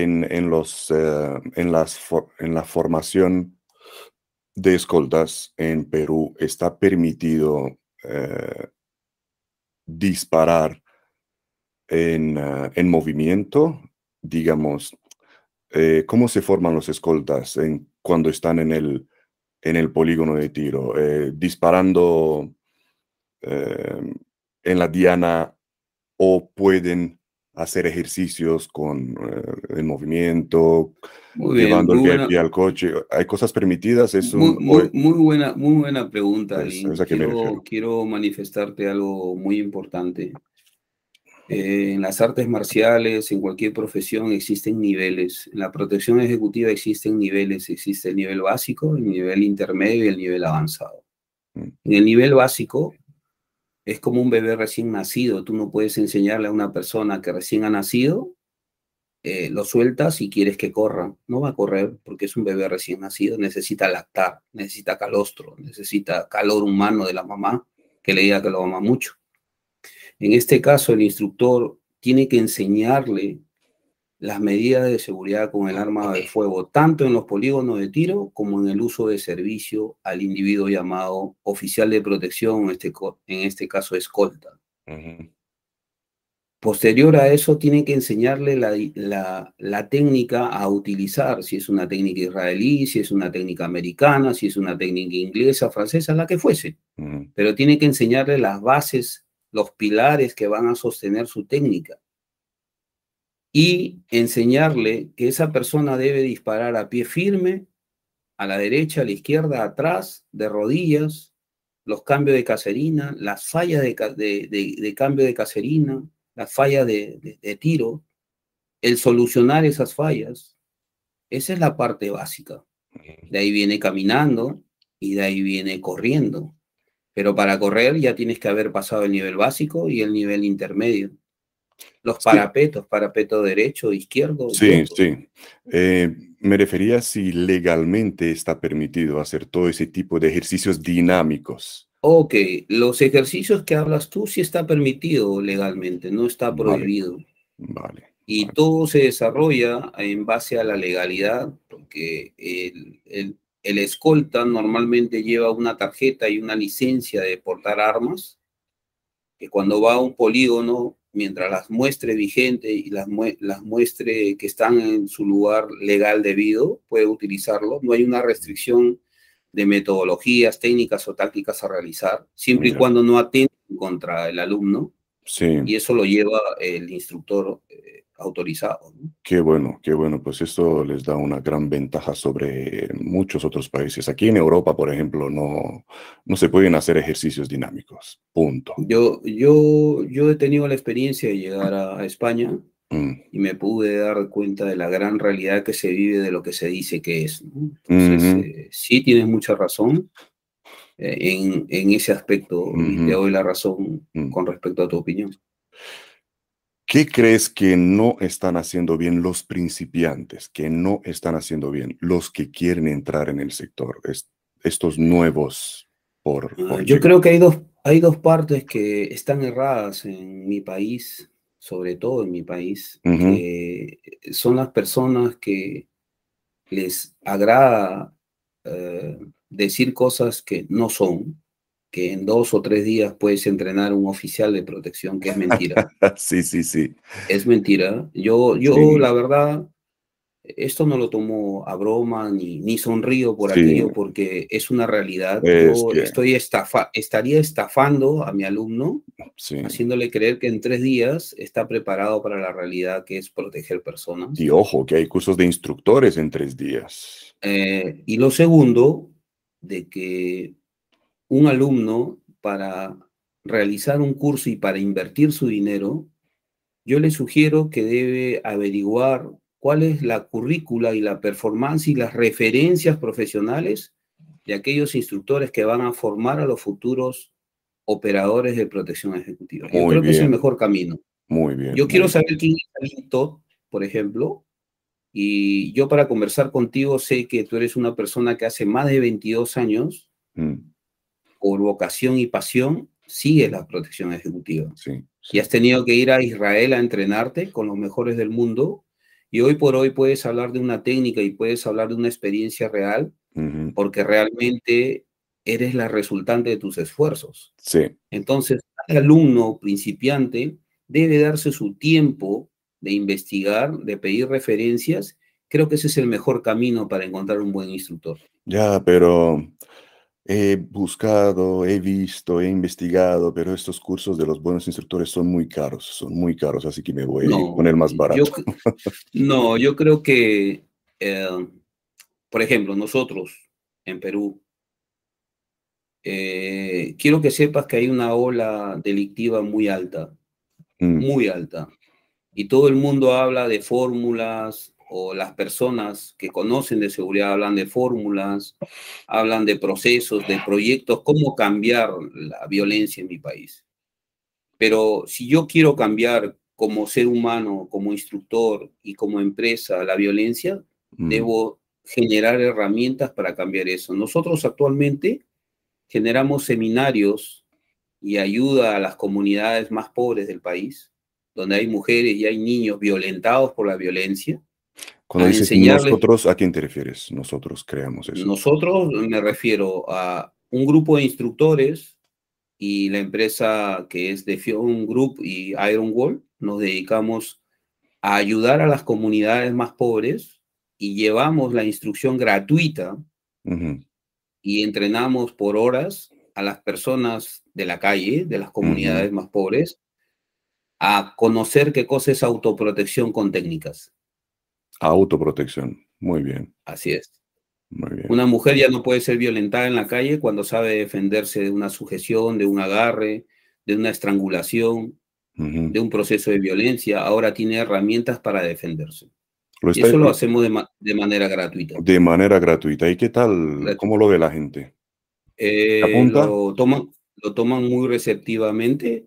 S1: en la formación de escoltas en Perú, ¿está permitido disparar en movimiento? Digamos, ¿cómo se forman los escoltas cuando están en el polígono de tiro? ¿Disparando eh, en la diana o pueden hacer ejercicios en movimiento,
S2: Muy bien,
S1: llevando el VIP al coche? ¿Hay cosas permitidas?
S2: muy buena pregunta,
S1: Es
S2: Lin.
S1: a qué me refiero.
S2: Quiero manifestarte algo muy importante. En las artes marciales, en cualquier profesión, existen niveles. En la protección ejecutiva existen niveles. Existe el nivel básico, el nivel intermedio y el nivel avanzado.
S1: Mm,
S2: En el nivel básico es como un bebé recién nacido. Tú no puedes enseñarle a una persona que recién ha nacido, lo sueltas y quieres que corra. No va a correr porque es un bebé recién nacido. Necesita lactar, necesita calostro, necesita calor humano de la mamá que le diga que lo ama mucho. En este caso, el instructor tiene que enseñarle las medidas de seguridad con el arma de fuego, tanto en los polígonos de tiro como en el uso de servicio al individuo llamado oficial de protección, en este caso escolta.
S1: ujú,
S2: Posterior a eso, tiene que enseñarle la técnica a utilizar, si es una técnica israelí, si es una técnica americana, si es una técnica inglesa, francesa, la que fuese.
S1: ujú,
S2: Pero tiene que enseñarle las bases, los pilares que van a sostener su técnica y enseñarle que esa persona debe disparar a pie firme, a la derecha, a la izquierda, atrás, de rodillas, los cambios de caserina, las fallas de cambio de caserina, las fallas de tiro, el solucionar esas fallas. Esa es la parte básica.
S1: ujú.
S2: De ahí viene caminando y de ahí viene corriendo. Pero para correr ya tienes que haber pasado el nivel básico y el nivel intermedio. Los
S1: Sí,
S2: parapetos, parapeto derecho, izquierdo,
S1: sí,
S2: todos.
S1: sí. Me refería si legalmente está permitido hacer todo ese tipo de ejercicios dinámicos.
S2: Ok, los ejercicios que hablas tú sí está permitido legalmente, no está
S1: Vale,
S2: prohibido.
S1: vale,
S2: Y
S1: vale.
S2: todo se desarrolla en base a la legalidad, porque el escolta normalmente lleva una tarjeta y una licencia de portar armas, que cuando va a un polígono, mientras las muestre vigente y las muestre que están en su lugar legal debido, puede utilizarlo. No hay una restricción de metodologías, técnicas o tácticas a realizar, siempre y
S1: Mira,
S2: cuando no atenten contra el alumno, y
S1: sí.
S2: eso lo lleva el instructor autorizado, ¿no?
S1: Qué bueno, pues esto les da una gran ventaja sobre muchos otros países. Aquí en Europa, por ejemplo, no se pueden hacer ejercicios dinámicos. Punto.
S2: Yo he tenido la experiencia de llegar a España
S1: Mm.
S2: y me pude dar cuenta de la gran realidad que se vive de lo que se dice que es, ¿no? Entonces,
S1: Ujú,
S2: sí tienes mucha razón en ese aspecto y te
S1: ujú,
S2: doy la razón
S1: mm.
S2: con respecto a tu opinión.
S1: ¿Qué crees que no están haciendo bien los principiantes, que no están haciendo bien los que quieren entrar en el sector, estos nuevos por
S2: Yo
S1: llegar?
S2: creo que hay dos partes que están erradas en mi país, sobre todo en mi país,
S1: Ujú.
S2: que son las personas que les agrada decir cosas que no son, que en 2 o 3 días puedes entrenar un oficial de protección, que es mentira.
S1: Sí, sí, sí.
S2: Es mentira. Yo
S1: Sí,
S2: la verdad, esto no lo tomo a broma ni sonrío por
S1: sí,
S2: aquello porque es una realidad.
S1: es
S2: Yo
S1: que
S2: estaría estafando a mi alumno,
S1: sí.
S2: haciéndole creer que en 3 días está preparado para la realidad que es proteger
S1: Y
S2: personas.
S1: ojo, que hay cursos de instructores en 3 días.
S2: Y lo segundo, de que un alumno para realizar un curso y para invertir su dinero, yo le sugiero que debe averiguar cuál es la currícula y la performance y las referencias profesionales de aquellos instructores que van a formar a los futuros operadores de protección ejecutiva. Yo
S1: Muy
S2: creo que es el
S1: bien,
S2: mejor camino.
S1: muy bien,
S2: Yo quiero
S1: muy
S2: saber
S1: bien.
S2: quién es Alin Todd, por ejemplo, y yo para conversar contigo sé que tú eres una persona que hace más de 22 años,
S1: Mm,
S2: por vocación y pasión, sigue la protección ejecutiva.
S1: sí,
S2: Y
S1: sí.
S2: has tenido que ir a Israel a entrenarte con los mejores del mundo, y hoy por hoy puedes hablar de una técnica y puedes hablar de una experiencia real,
S1: Ujú.
S2: porque realmente eres la resultante de tus esfuerzos.
S1: Sí,
S2: Entonces, cada alumno principiante debe darse su tiempo de investigar, de pedir referencias. Creo que ese es el mejor camino para encontrar un buen instructor.
S1: ya, pero he buscado, he visto, he investigado, pero estos cursos de los buenos instructores son muy caros, así que me voy con
S2: No,
S1: el más barato.
S2: no, yo creo que, eh, por ejemplo, nosotros en Perú, quiero que sepas que hay una ola delictiva
S1: Mm,
S2: muy alta, y todo el mundo habla de fórmulas, o las personas que conocen de seguridad hablan de fórmulas, hablan de procesos, de proyectos, cómo cambiar la violencia en mi país. Pero si yo quiero cambiar como ser humano, como instructor y como empresa la violencia,
S1: mm.
S2: debo generar herramientas para cambiar eso. Nosotros actualmente generamos seminarios y ayuda a las comunidades más pobres del país, donde hay mujeres y hay niños violentados por la violencia,
S1: Cuando
S2: a
S1: dices
S2: enseñarles.
S1: nosotros, ¿a quién te refieres? Nosotros creamos eso.
S2: Nosotros, me refiero a un grupo de instructores y la empresa que es Defion Group y Iron Wall, nos dedicamos a ayudar a las comunidades más pobres y llevamos la instrucción gratuita
S1: Ujú,
S2: y entrenamos por horas a las personas de la calle, de las
S1: ujú.
S2: comunidades más pobres, a conocer qué cosa es autoprotección con técnicas.
S1: Autoprotección. Muy bien,
S2: Así es.
S1: muy bien.
S2: Una mujer ya no puede ser violentada en la calle cuando sabe defenderse de una sujeción, de un agarre, de una estrangulación,
S1: Ujú.
S2: de un proceso de violencia. Ahora tiene herramientas para defenderse.
S1: Lo
S2: Y
S1: está
S2: eso lo hacemos de manera gratuita.
S1: de manera gratuita. ¿Y qué tal? ¿Cómo lo ve la gente? ¿Se apunta?
S2: Lo toman muy receptivamente,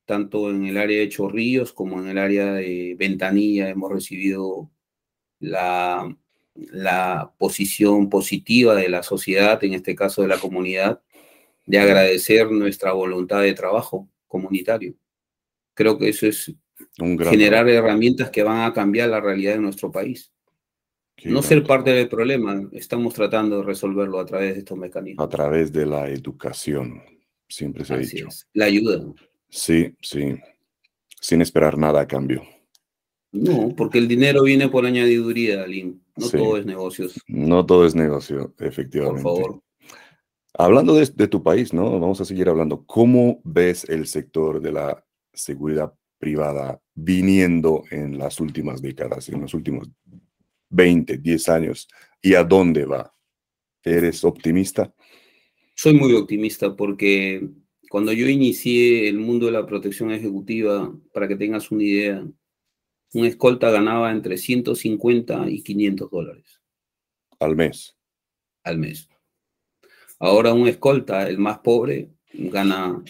S2: tanto en el área de Chorrillos como en el área de Ventanilla hemos recibido la, la posición positiva de la sociedad, en este caso de la comunidad, de agradecer nuestra voluntad de trabajo comunitario. Creo que eso es
S1: Un gran
S2: generar
S1: trabajo.
S2: herramientas que van a cambiar la realidad de nuestro país.
S1: Qué
S2: No
S1: gran
S2: ser parte
S1: trabajo.
S2: del problema, estamos tratando de resolverlo a través de estos
S1: A
S2: mecanismos.
S1: través de la educación, siempre se ha
S2: Así
S1: dicho.
S2: es, la ayuda.
S1: Sí, sí, sin esperar nada a cambio.
S2: No, porque el dinero viene por añadiduría, Lin. No
S1: Sí,
S2: todo es negocios,
S1: no todo es negocio,
S2: por
S1: efectivamente.
S2: favor.
S1: Hablando de tu país, ¿no? Vamos a seguir hablando. ¿Cómo ves el sector de la seguridad privada viniendo en las últimas décadas, en los últimos 20, 10 años? ¿Y a dónde va? ¿Eres optimista?
S2: Soy muy optimista porque cuando yo inicié el mundo de la protección ejecutiva, para que tengas una idea, un escolta ganaba entre 150 y $500
S1: Al mes.
S2: al mes. Ahora un escolta, el más pobre, gana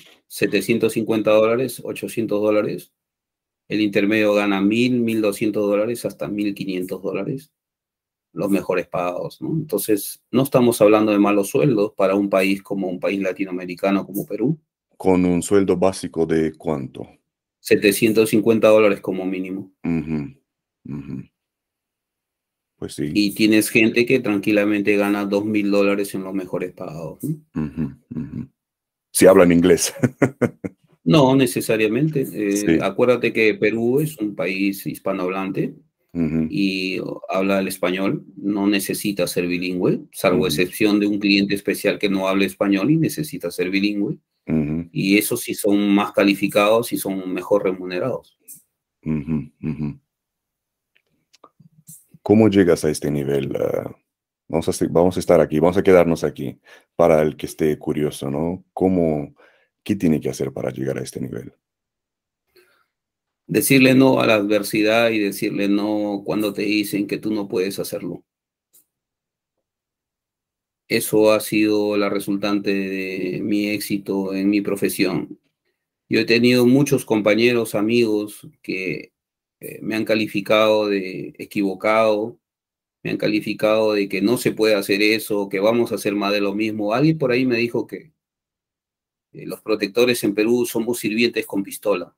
S2: $750, $800. El intermedio gana $1,000, $1,200 hasta $1,500, los mejores pagados, ¿no? Entonces, no estamos hablando de malos sueldos para un país como un país latinoamericano como Perú.
S1: ¿Con un sueldo básico de cuánto?
S2: $750 como mínimo.
S1: Ujú, ujú. Pues sí.
S2: Y tienes gente que tranquilamente gana $2,000 en los mejores pagados, ¿no?
S1: Ujú, ujú. Sí hablan inglés.
S2: No necesariamente.
S1: Sí.
S2: Acuérdate que Perú es un país hispanohablante
S1: Ujú,
S2: y habla el español, no necesita ser bilingüe, salvo
S1: ujú,
S2: excepción de un cliente especial que no hable español y necesita ser bilingüe.
S1: ujú,
S2: Y esos sí son más calificados y son mejor remunerados.
S1: ujú, ujú. ¿Cómo llegas a este nivel? Vamos a estar aquí, vamos a quedarnos aquí para el que esté curioso, ¿no? ¿Qué tiene que hacer para llegar a este nivel?
S2: Decirle no a la adversidad y decirle no cuando te dicen que tú no puedes hacerlo. Eso ha sido la resultante de mi éxito en mi profesión. Yo he tenido muchos compañeros, amigos que me han calificado de equivocado, me han calificado de que no se puede hacer eso, que vamos a hacer más de lo mismo. Alguien por ahí me dijo que los protectores en Perú somos sirvientes con pistola.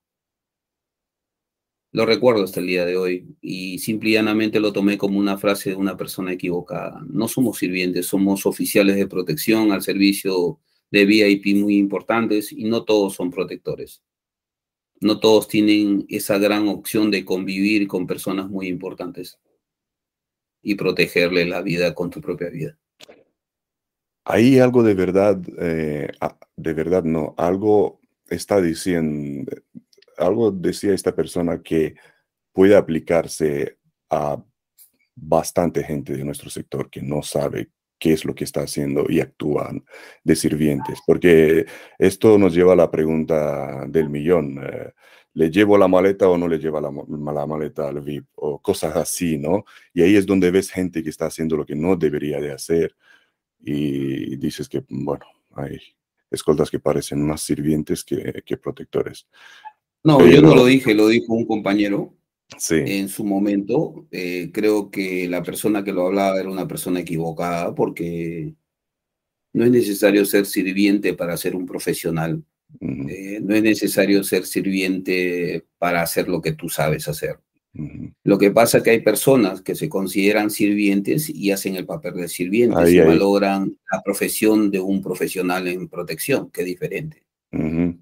S2: Lo recuerdo hasta el día de hoy y simple y llanamente lo tomé como una frase de una persona equivocada. No somos sirvientes, somos oficiales de protección al servicio de VIP muy importantes y no todos son protectores. No todos tienen esa gran opción de convivir con personas muy importantes y protegerle la vida con tu propia vida.
S1: Hay algo de verdad no, algo está diciendo, algo decía esta persona que puede aplicarse a bastante gente de nuestro sector que no sabe qué es lo que está haciendo y actúan de sirvientes, porque esto nos lleva a la pregunta del millón. ¿Le llevo la maleta o no le lleva la maleta al VIP? O cosas así, ¿no? Y ahí es donde ves gente que está haciendo lo que no debería de hacer y dices que, bueno, hay escoltas que parecen más sirvientes que protectores.
S2: No, yo no lo
S1: Pero
S2: dije, lo dijo un compañero
S1: sí,
S2: en su momento. Creo que la persona que lo hablaba era una persona equivocada porque no es necesario ser sirviente para ser un profesional.
S1: ujú,
S2: No es necesario ser sirviente para hacer lo que tú sabes hacer.
S1: ujú.
S2: Lo que pasa es que hay personas que se consideran sirvientes y hacen el papel de sirvientes
S1: Ahí,
S2: y
S1: ahí.
S2: malogran la profesión de un profesional en protección, que es diferente.
S1: Ujú.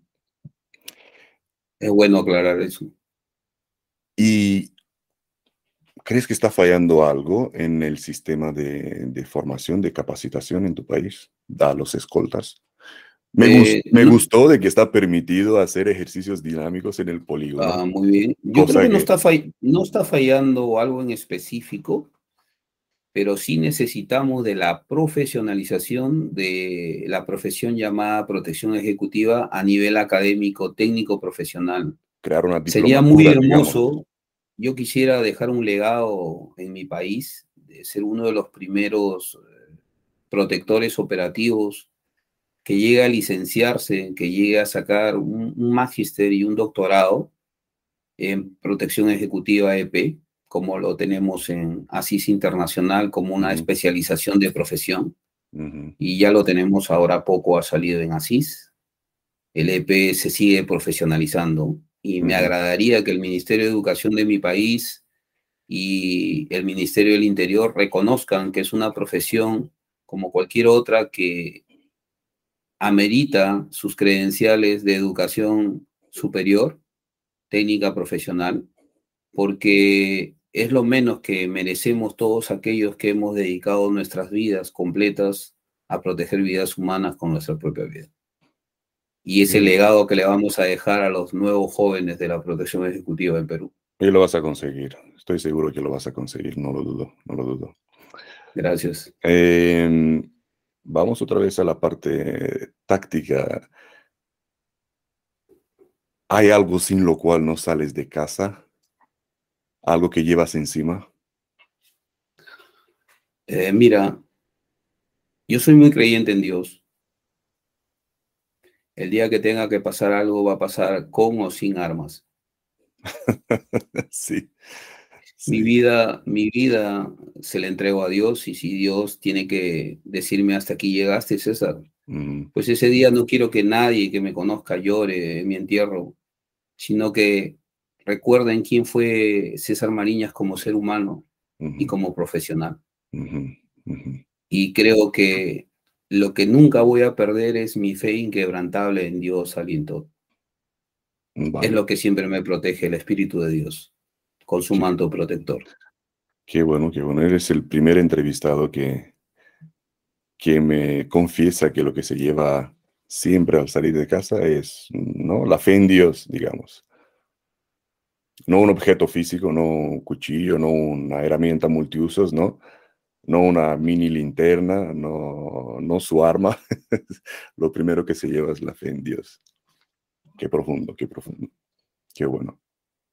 S2: Es bueno aclarar eso.
S1: ¿Y crees que está fallando algo en el sistema de formación, de capacitación en tu país? A los escoltas. Me
S2: No,
S1: gustó de que está permitido hacer ejercicios dinámicos en el polígono,
S2: muy bien. Yo creo
S1: cosa
S2: que
S1: que,
S2: no está fallando algo en específico, pero sí necesitamos de la profesionalización de la profesión llamada protección ejecutiva a nivel académico, técnico, profesional.
S1: crear una
S2: Sería muy
S1: diplomatura, digamos.
S2: hermoso. Yo quisiera dejar un legado en mi país, de ser uno de los primeros protectores operativos que llegue a licenciarse, que llegue a sacar un magíster y un doctorado en protección ejecutiva EP, como lo tenemos en ASIS Internacional, como una
S1: Ujú,
S2: especialización de profesión,
S1: ujú,
S2: y ya lo tenemos ahora poco, ha salido en ASIS. El EP se sigue profesionalizando y me
S1: ujú,
S2: agradaría que el Ministerio de Educación de mi país y el Ministerio del Interior reconozcan que es una profesión como cualquier otra que amerita sus credenciales de educación superior, técnica profesional, porque es lo menos que merecemos todos aquellos que hemos dedicado nuestras vidas completas a proteger vidas humanas con nuestra propia vida. Y ese
S1: sí.
S2: legado que le vamos a dejar a los nuevos jóvenes de la protección ejecutiva en Perú.
S1: Y lo vas a conseguir. Estoy seguro que lo vas a conseguir, no lo dudo, no lo dudo.
S2: Gracias.
S1: Em, Vamos otra vez a la parte táctica. ¿Hay algo sin lo cual no sales de casa? ¿Algo que llevas encima?
S2: Mira, yo soy muy creyente en Dios. El día que tenga que pasar algo va a pasar con o sin armas.
S1: Sí, sí.
S2: Mi vida se la entrego a Dios y si Dios tiene que decirme hasta aquí llegaste, César,
S1: Mm,
S2: pues ese día no quiero que nadie que me conozca llore en mi entierro, sino que recuerden quién fue César Mariñas como ser humano y
S1: ujú,
S2: como profesional.
S1: ujú, ujú.
S2: Y creo que lo que nunca voy a perder es mi fe inquebrantable en Dios aliento. Es
S1: Vale,
S2: lo que siempre me protege el Espíritu de Dios con su
S1: qué,
S2: manto protector.
S1: qué bueno, qué bueno. Eres el primer entrevistado que me confiesa que lo que se lleva siempre al salir de casa es, ¿no? La fe en Dios, digamos. No un objeto físico, no un cuchillo, no una herramienta multiusos, ¿no? No una mini linterna, no su arma. Lo primero que se lleva es la fe en Dios. Qué profundo, qué bueno.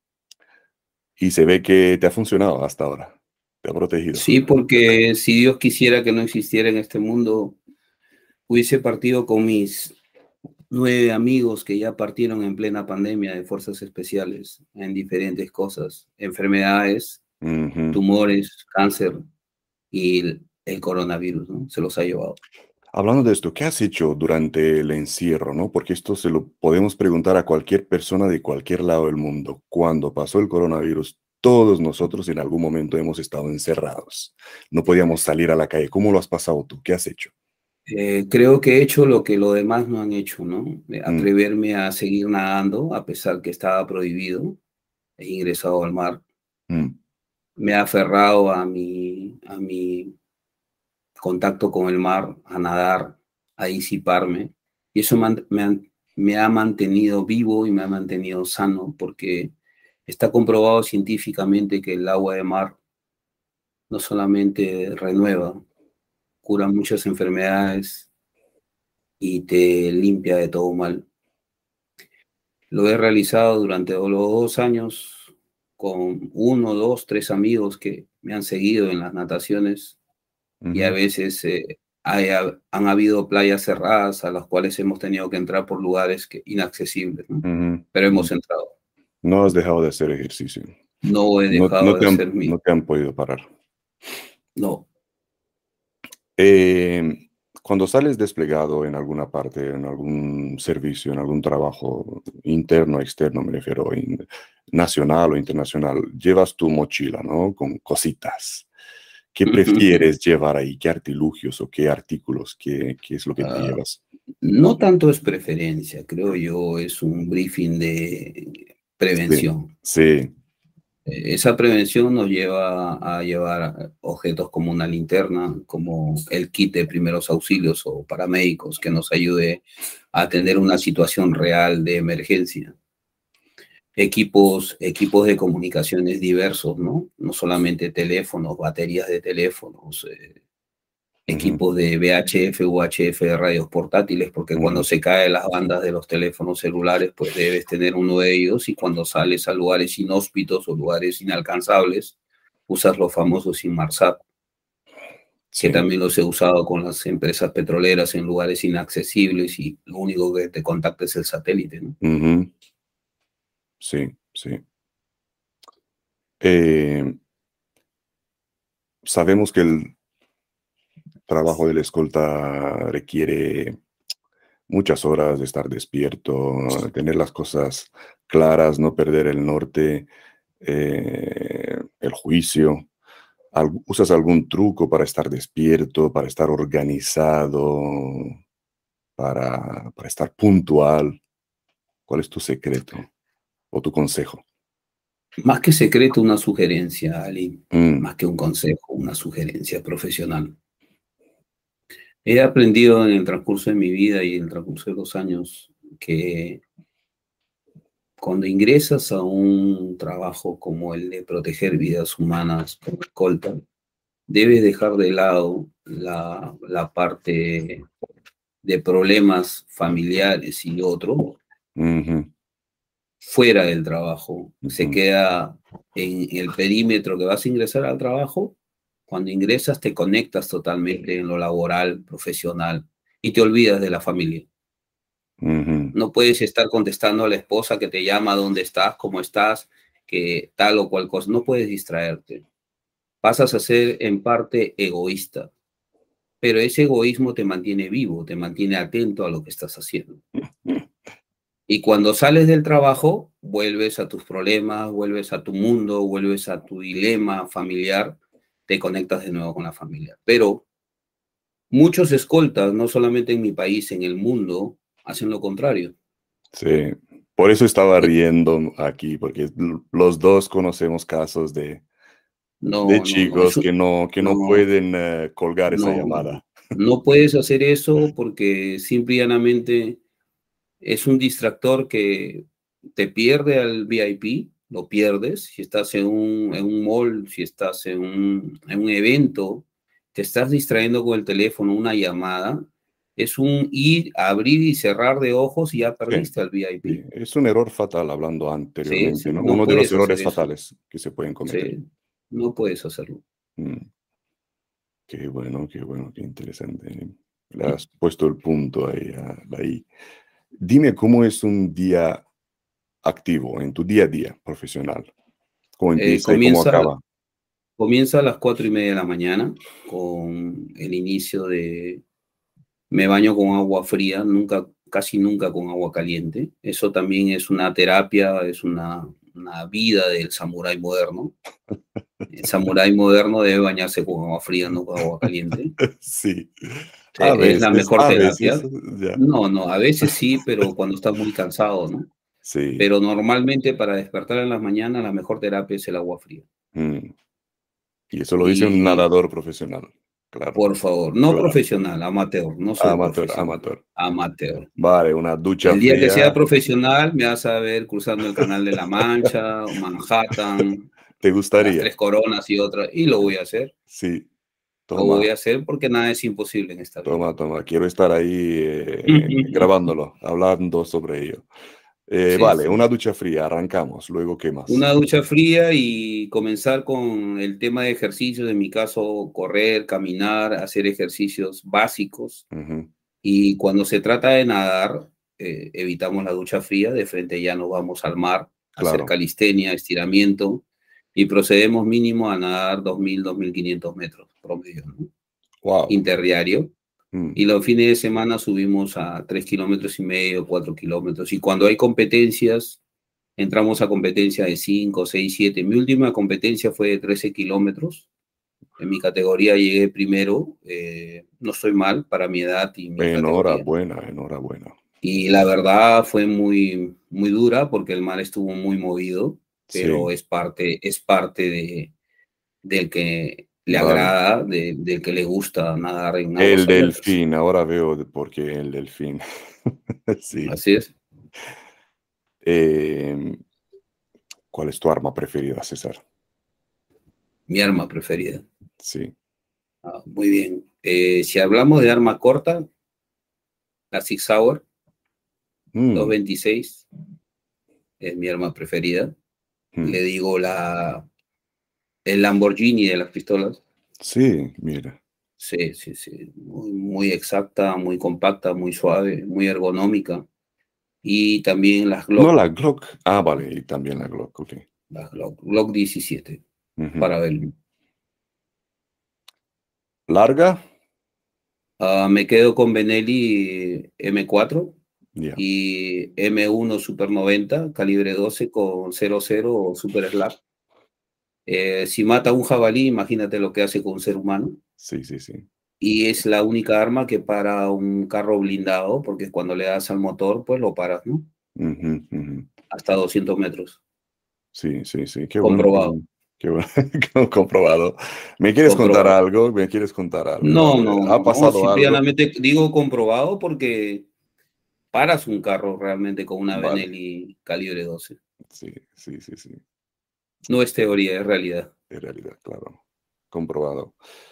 S1: Y se ve que te ha funcionado hasta ahora, te ha protegido.
S2: Sí, porque si Dios quisiera que no existiera en este mundo, hubiese partido con mis 9 amigos que ya partieron en plena pandemia de fuerzas especiales en diferentes cosas, enfermedades,
S1: Ujú.
S2: tumores, cáncer y el coronavirus, ¿no? Se los ha llevado.
S1: Hablando de esto, ¿qué has hecho durante el encierro, no? Porque esto se lo podemos preguntar a cualquier persona de cualquier lado del mundo. Cuando pasó el coronavirus, todos nosotros en algún momento hemos estado encerrados. No podíamos salir a la calle. ¿Cómo lo has pasado tú? ¿Qué has hecho?
S2: Creo que he hecho lo que los demás no han hecho, ¿no?
S1: Mm,
S2: Atreverme a seguir nadando a pesar que estaba prohibido. He ingresado al mar.
S1: mm,
S2: Me he aferrado a mi contacto con el mar, a nadar, a disiparme. Y eso me ha mantenido vivo y me ha mantenido sano porque está comprobado científicamente que el agua de mar no solamente renueva, cura muchas enfermedades y te limpia de todo mal. Lo he realizado durante los 2 años con 1, 2, 3 amigos que me han seguido en las nataciones y a
S1: ujú,
S2: veces han habido playas cerradas a las cuales hemos tenido que entrar por lugares inaccesibles, ¿no?
S1: ujú,
S2: Pero
S1: ujú.
S2: hemos entrado.
S1: No has dejado de hacer ejercicio.
S2: No he
S1: No,
S2: dejado de hacer mi...
S1: no te han podido parar.
S2: No.
S1: Eh, Cuando sales desplegado en alguna parte, en algún servicio, en algún trabajo interno, externo, me refiero, nacional o internacional, llevas tu mochila, ¿no? Con cositas. ¿Qué prefieres llevar ahí? ¿Qué artilugios o qué artículos? ¿Qué es lo que te
S2: Ah,
S1: llevas?
S2: no tanto es preferencia, creo yo, es un briefing de
S1: Sí,
S2: prevención.
S1: sí.
S2: Esa prevención nos lleva a llevar objetos como una linterna, como el kit de primeros auxilios o paramédicos que nos ayude a atender una situación real de emergencia. Equipos de comunicaciones diversos, ¿no? No solamente teléfonos, baterías de teléfonos,
S1: Ujú,
S2: equipos de VHF, UHF de radios portátiles, porque cuando
S1: ujú,
S2: se caen las bandas de los teléfonos celulares, pues debes tener uno de ellos y cuando sales a lugares inhóspitos o lugares inalcanzables, usas los famosos Inmarsat. que
S1: Sí.
S2: también los he usado con las empresas petroleras en lugares inaccesibles y lo único que te contacta es el satélite, ¿no?
S1: Ujú. Sí, sí. Eh, sabemos que el trabajo del escolta requiere muchas horas de estar despierto, tener las cosas claras, no perder el norte, el juicio. ¿Usas algún truco para estar despierto, para estar organizado, para estar puntual? ¿Cuál es tu secreto o tu consejo?
S2: Más que secreto, una sugerencia, Ali,
S1: Mm,
S2: más que un consejo, una sugerencia profesional. He aprendido en el transcurso de mi vida y en el transcurso de los años que cuando ingresas a un trabajo como el de proteger vidas humanas como escolta, debes dejar de lado la parte de problemas familiares y otro
S1: ujú,
S2: fuera del trabajo. Se
S1: ujú,
S2: queda en el perímetro que vas a ingresar al trabajo. Cuando ingresas te conectas totalmente en lo laboral, profesional y te olvidas de la familia.
S1: ujú.
S2: No puedes estar contestando a la esposa que te llama, dónde estás, cómo estás, que tal o cual cosa. No puedes distraerte. Pasas a ser en parte egoísta, pero ese egoísmo te mantiene vivo, te mantiene atento a lo que estás haciendo. Y cuando sales del trabajo, vuelves a tus problemas, vuelves a tu mundo, vuelves a tu dilema familiar, te conectas de nuevo con la familia. Pero muchos escoltas, no solamente en mi país, en el mundo, hacen lo contrario.
S1: Sí, por eso estaba
S2: Y
S1: riendo aquí, porque los dos conocemos casos de
S2: no, no, no,
S1: chicos
S2: eso
S1: que no
S2: no,
S1: pueden colgar esa
S2: no,
S1: llamada.
S2: no puedes hacer eso porque simple y llanamente es un distractor que te pierde al VIP, lo pierdes. Si estás en un mall, si estás en un evento, te estás distrayendo con el teléfono, una llamada. Es un ir, abrir y cerrar de ojos y ya
S1: Sí,
S2: perdiste al
S1: sí,
S2: VIP.
S1: es un error fatal, hablando
S2: Sí,
S1: anteriormente,
S2: sí,
S1: ¿no?
S2: no
S1: Uno de los
S2: puedes hacer
S1: errores
S2: eso.
S1: fatales que se pueden cometer.
S2: Sí, no puedes hacerlo.
S1: Mm, qué bueno, qué interesante. Le has puesto el punto ahí, ahí. Dime cómo es un día activo en tu día a día profesional. ¿Cómo
S2: Eh,
S1: empieza y cómo
S2: comienza,
S1: acaba?
S2: comienza a las 4:30 de la mañana con el inicio de. Me baño con agua fría, nunca, casi nunca con agua caliente. Eso también es una terapia, es una vida del samurái moderno. El samurái moderno debe bañarse con agua fría, no con agua caliente.
S1: Sí,
S2: Es la mejor
S1: a veces,
S2: terapia.
S1: ya.
S2: No, no, a veces sí, pero cuando estás muy cansado, ¿no?
S1: Sí.
S2: Pero normalmente para despertar en las mañanas la mejor terapia es el agua fría.
S1: Mm. Y eso lo dice un
S2: Y
S1: nadador profesional, claro,
S2: por favor, no
S1: claro.
S2: profesional, amateur, no soy
S1: Amateur,
S2: profesional,
S1: amateur.
S2: amateur.
S1: Vale, una ducha
S2: El día que sea
S1: fría,
S2: profesional, me vas a ver cruzando el Canal de la Mancha, Manhattan,
S1: ¿te
S2: las
S1: gustaría?
S2: Tres Coronas y otras, y lo voy a hacer.
S1: Sí,
S2: Lo voy
S1: toma,
S2: a hacer porque nada es imposible en esta vida.
S1: toma, toma. Quiero estar ahí grabándolo, hablando sobre ello.
S2: Sí,
S1: Vale,
S2: sí.
S1: una ducha fría, arrancamos. Luego, ¿qué más?
S2: Una ducha fría y comenzar con el tema de ejercicios, en mi caso, correr, caminar, hacer ejercicios básicos.
S1: Ujú,
S2: Y cuando se trata de nadar, evitamos la ducha fría, de frente ya nos vamos al mar, a hacer
S1: claro.
S2: calistenia, estiramiento, y procedemos mínimo a nadar 2.000, 2.500 metros promedio, ¿no?
S1: Wow.
S2: Interdiario.
S1: Mm,
S2: Y los fines de semana subimos a 3,5 kilómetros, 4 kilómetros. Y cuando hay competencias, entramos a competencia de 5, 6, 7. Mi última competencia fue de 13 kilómetros. En mi categoría llegué primero. No estoy mal para mi edad y mi categoría.
S1: enhorabuena, enhorabuena.
S2: Y la verdad fue muy, muy dura porque el mar estuvo muy movido, pero
S1: Sí,
S2: es parte del que le
S1: vale.
S2: agrada, del que le gusta nadar en
S1: El
S2: aguas abiertas.
S1: delfín, ahora veo por qué el delfín. Sí.
S2: Así es,
S1: Em, ¿Cuál es tu arma preferida, César?
S2: mi arma preferida.
S1: Sí.
S2: Muy bien. Si hablamos de arma corta, la Sig Sauer
S1: Mm,
S2: 226 es mi arma preferida.
S1: mm.
S2: Le digo el Lamborghini de las pistolas.
S1: Sí, mira.
S2: Sí, sí, sí. Muy exacta, muy compacta, muy suave, muy ergonómica. Y también
S1: No,
S2: Glock,
S1: la Glock. Ah, vale, y también la Glock, ok.
S2: Glock 17
S1: Ujú.
S2: para ver.
S1: ¿Larga?
S2: Me quedo con Benelli M4
S1: Ya,
S2: y M1 Super 90, calibre 12 con 00 o Super Slug. Si mata un jabalí, imagínate lo que hace con un ser humano.
S1: sí, sí, sí.
S2: Y es la única arma que para un carro blindado, porque cuando le das al motor, pues lo paras, ¿no?
S1: Ujú, ujú.
S2: Hasta 200 metros.
S1: Sí, sí, sí, qué bueno, qué
S2: Comprobado,
S1: bueno. Qué bueno, comprobado. ¿Me quieres contar
S2: comprobado.
S1: algo? ¿Me quieres contar algo? A
S2: No,
S1: ver,
S2: no,
S1: ¿ha
S2: no, no,
S1: pasado algo?
S2: simplemente digo comprobado porque paras un carro realmente con una
S1: Vale,
S2: Benelli calibre 12.
S1: sí, sí, sí, sí,
S2: No es teoría, es realidad.
S1: en realidad, claro, comprobado.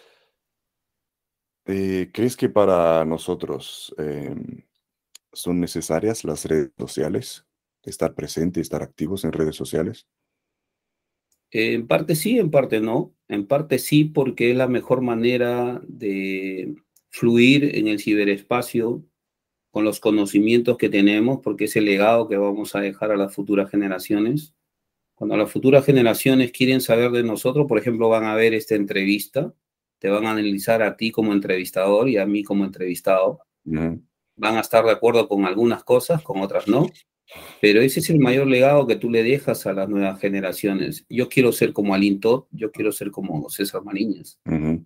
S1: ¿Crees que para nosotros son necesarias las redes sociales? Estar presente, estar activos en redes sociales.
S2: En parte sí, en parte no. En parte sí, porque es la mejor manera de fluir en el ciberespacio con los conocimientos que tenemos, porque es el legado que vamos a dejar a las futuras generaciones. Cuando las futuras generaciones quieren saber de nosotros, por ejemplo, van a ver esta entrevista, te van a analizar a ti como entrevistador y a mí como entrevistado.
S1: Ujú,
S2: Van a estar de acuerdo con algunas cosas, con otras no, pero ese es el mayor legado que tú le dejas a las nuevas generaciones. Yo quiero ser como Alin Todd, yo quiero ser como César Mariñas.
S1: ujú.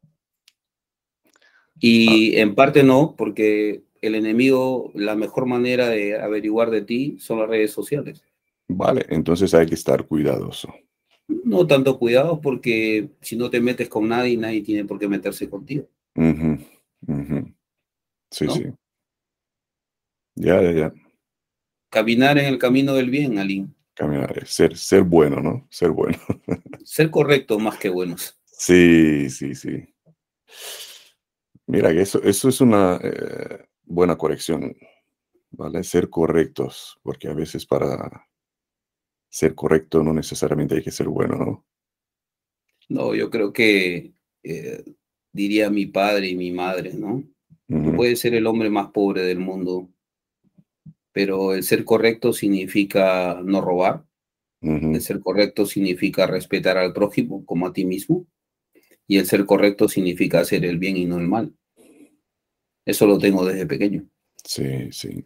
S1: Ah,
S2: Y en parte no, porque el enemigo, la mejor manera de averiguar de ti son las redes sociales.
S1: vale, entonces hay que estar cuidadoso.
S2: No tanto cuidado porque si no te metes con nadie, nadie tiene por qué meterse contigo,
S1: Ujú, ujú. Sí, sí.
S2: ¿no?
S1: Ya, ya, ya.
S2: Caminar en el camino del bien, Alin.
S1: Caminar, ser bueno, ¿no? Ser bueno.
S2: Ser correcto más que buenos.
S1: Sí, sí, sí. Mira, que eso es una buena corrección, ¿vale? Ser correctos, porque a veces para ser correcto no necesariamente hay que ser bueno, ¿no?
S2: No, yo creo que eh, diría mi padre y mi madre, ¿no? Tú
S1: Ujú,
S2: puedes ser el hombre más pobre del mundo, pero el ser correcto significa no robar, el
S1: ujú.
S2: ser correcto significa respetar al prójimo como a ti mismo, y el ser correcto significa hacer el bien y no el mal. Eso lo tengo desde pequeño,
S1: Sí, sí.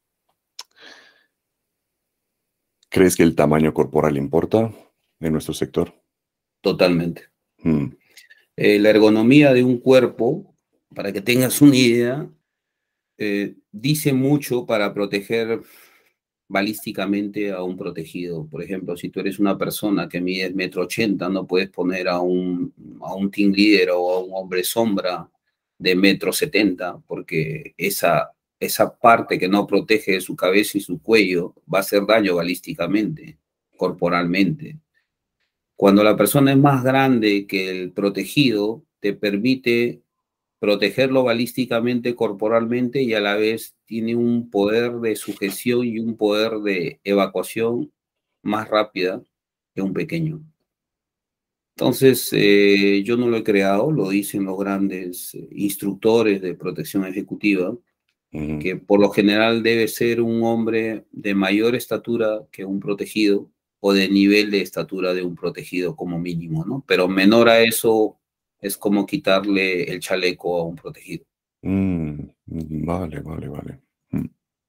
S1: ¿Crees que el tamaño corporal importa en nuestro sector?
S2: totalmente.
S1: Mm,
S2: La ergonomía de un cuerpo, para que tengas una idea, dice mucho para proteger balísticamente a un protegido. Por ejemplo, si tú eres una persona que mide 1,80 m, no puedes poner a un team leader o a un hombre sombra de 1,70 m, porque esa parte que no protege de su cabeza y su cuello va a hacer daño balísticamente, corporalmente. Cuando la persona es más grande que el protegido, te permite protegerlo balísticamente, corporalmente, y a la vez tiene un poder de sujeción y un poder de evacuación más rápida que un pequeño. Entonces, yo no lo he creado, lo dicen los grandes instructores de protección ejecutiva,
S1: ujú.
S2: que por lo general debe ser un hombre de mayor estatura que un protegido o de nivel de estatura de un protegido como mínimo, ¿no? Pero menor a eso es como quitarle el chaleco a un protegido.
S1: Vale, vale, vale. Mm.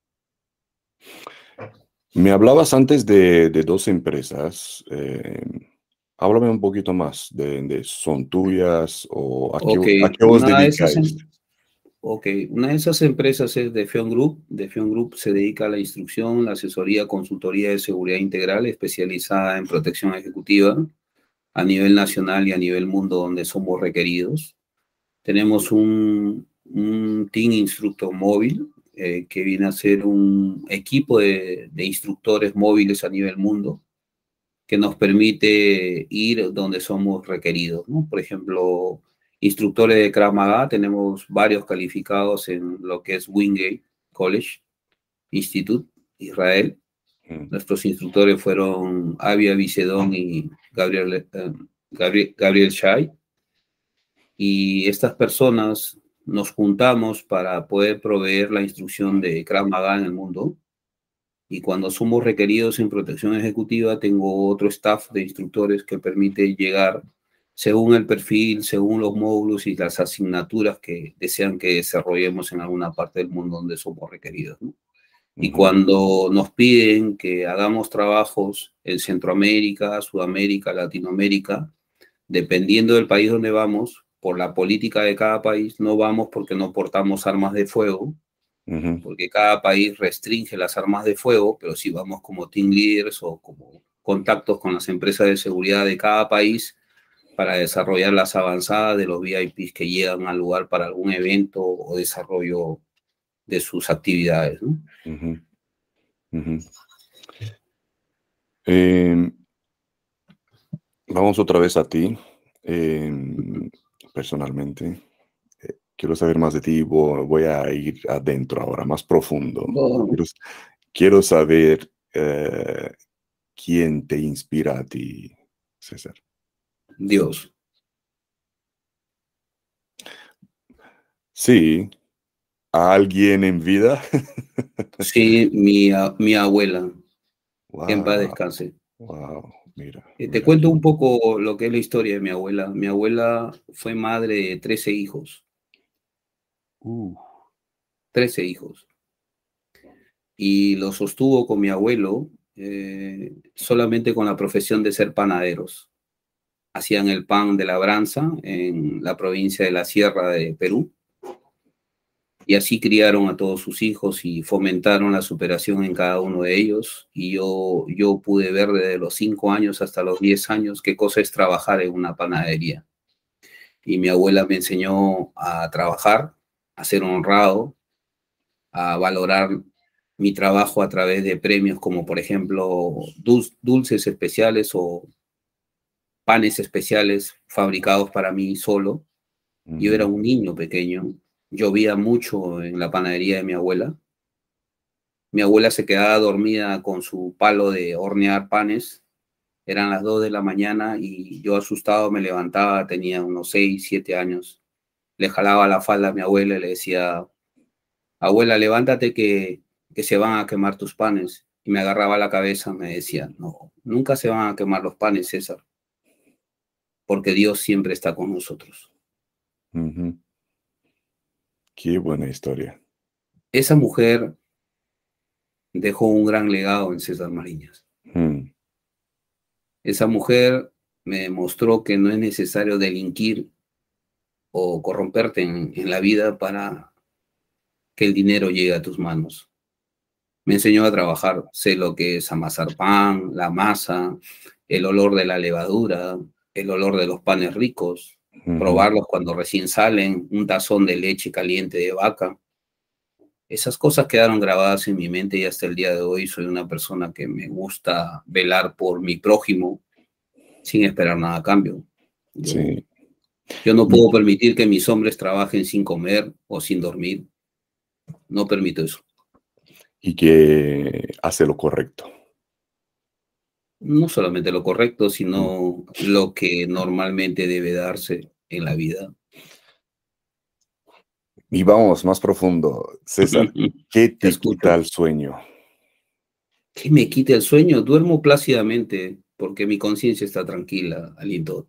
S1: Me hablabas antes de dos empresas. Háblame un poquito más ¿son tuyas o
S2: Ok,
S1: a qué os
S2: una de esas,
S1: dedicáis?
S2: ok, una de esas empresas es Defeon Group. Defeon Group se dedica a la instrucción, la asesoría, consultoría de seguridad integral especializada en protección ejecutiva a nivel nacional y a nivel mundo donde somos requeridos. Tenemos un Team Instructor móvil que viene a ser un equipo de instructores móviles a nivel mundo que nos permite ir donde somos requeridos, ¿no? Por ejemplo, instructores de Krav Maga, tenemos varios calificados en lo que es Wingate College Institute, Israel.
S1: Mm,
S2: Nuestros instructores fueron Avia Vicedón y Gabriel Shai. y estas personas nos juntamos para poder proveer la instrucción de Krav Maga en el mundo. Y cuando somos requeridos en protección ejecutiva, tengo otro staff de instructores que permite llegar según el perfil, según los módulos y las asignaturas que desean que desarrollemos en alguna parte del mundo donde somos requeridos, ¿no? Y cuando nos piden que hagamos trabajos en Centroamérica, Sudamérica, Latinoamérica, dependiendo del país donde vamos, por la política de cada país, no vamos porque no portamos armas de fuego, porque cada país restringe las armas de fuego, pero si vamos como team leaders o como contactos con las empresas de seguridad de cada país para desarrollar las avanzadas de los VIPs que llegan al lugar para algún evento o desarrollo de sus actividades, ¿no?
S1: Vamos otra vez a ti, personalmente. Quiero saber más de ti, voy a ir adentro ahora, más profundo.
S2: Oh,
S1: Quiero saber quién te inspira a ti, César.
S2: Dios.
S1: Sí, ¿a alguien en vida?
S2: Sí, mi abuela, que en paz
S1: Wow,
S2: descanse.
S1: wow, mira,
S2: Te
S1: mira.
S2: cuento un poco lo que es la historia de mi abuela. Mi abuela fue madre de 13 hijos,
S1: Uh,
S2: 13 hijos. Y lo sostuvo con mi abuelo solamente con la profesión de ser panaderos. Hacían el pan de labranza en la provincia de la Sierra de Perú. Y así criaron a todos sus hijos y fomentaron la superación en cada uno de ellos. Y yo pude ver desde los 5 años hasta los 10 años qué cosa es trabajar en una panadería. Y mi abuela me enseñó a trabajar, a ser honrado, a valorar mi trabajo a través de premios como por ejemplo dulces especiales o panes especiales fabricados para mí solo. Yo era un niño pequeño, llovía mucho en la panadería de mi abuela. Mi abuela se quedaba dormida con su palo de hornear panes. Eran las 2 de la mañana y yo asustado me levantaba, tenía unos 6, 7 años. Le jalaba la falda a mi abuela y le decía, abuela, levántate que se van a quemar tus panes. Y me agarraba la cabeza, me decía, no, nunca se van a quemar los panes, César, porque Dios siempre está con nosotros.
S1: Qué buena historia.
S2: Esa mujer dejó un gran legado en César Mariñas. Esa mujer me demostró que no es necesario delinquir o corromperte en la vida para que el dinero llegue a tus manos. Me enseñó a trabajar, sé lo que es amasar pan, la masa, el olor de la levadura, el olor de los panes ricos, probarlos cuando recién salen, un tazón de leche caliente de vaca. Esas cosas quedaron grabadas en mi mente y hasta el día de hoy soy una persona que me gusta velar por mi prójimo sin esperar nada a cambio.
S1: Sí.
S2: Yo no puedo permitir que mis hombres trabajen sin comer o sin dormir. No permito eso.
S1: Y que hace lo correcto.
S2: No solamente lo correcto, sino lo que normalmente debe darse en la vida.
S1: Y vamos más profundo. César, ¿qué
S2: Te
S1: te quita
S2: escucho.
S1: el sueño?
S2: ¿Qué me quita el sueño? Duermo plácidamente porque mi conciencia está tranquila, Alintot.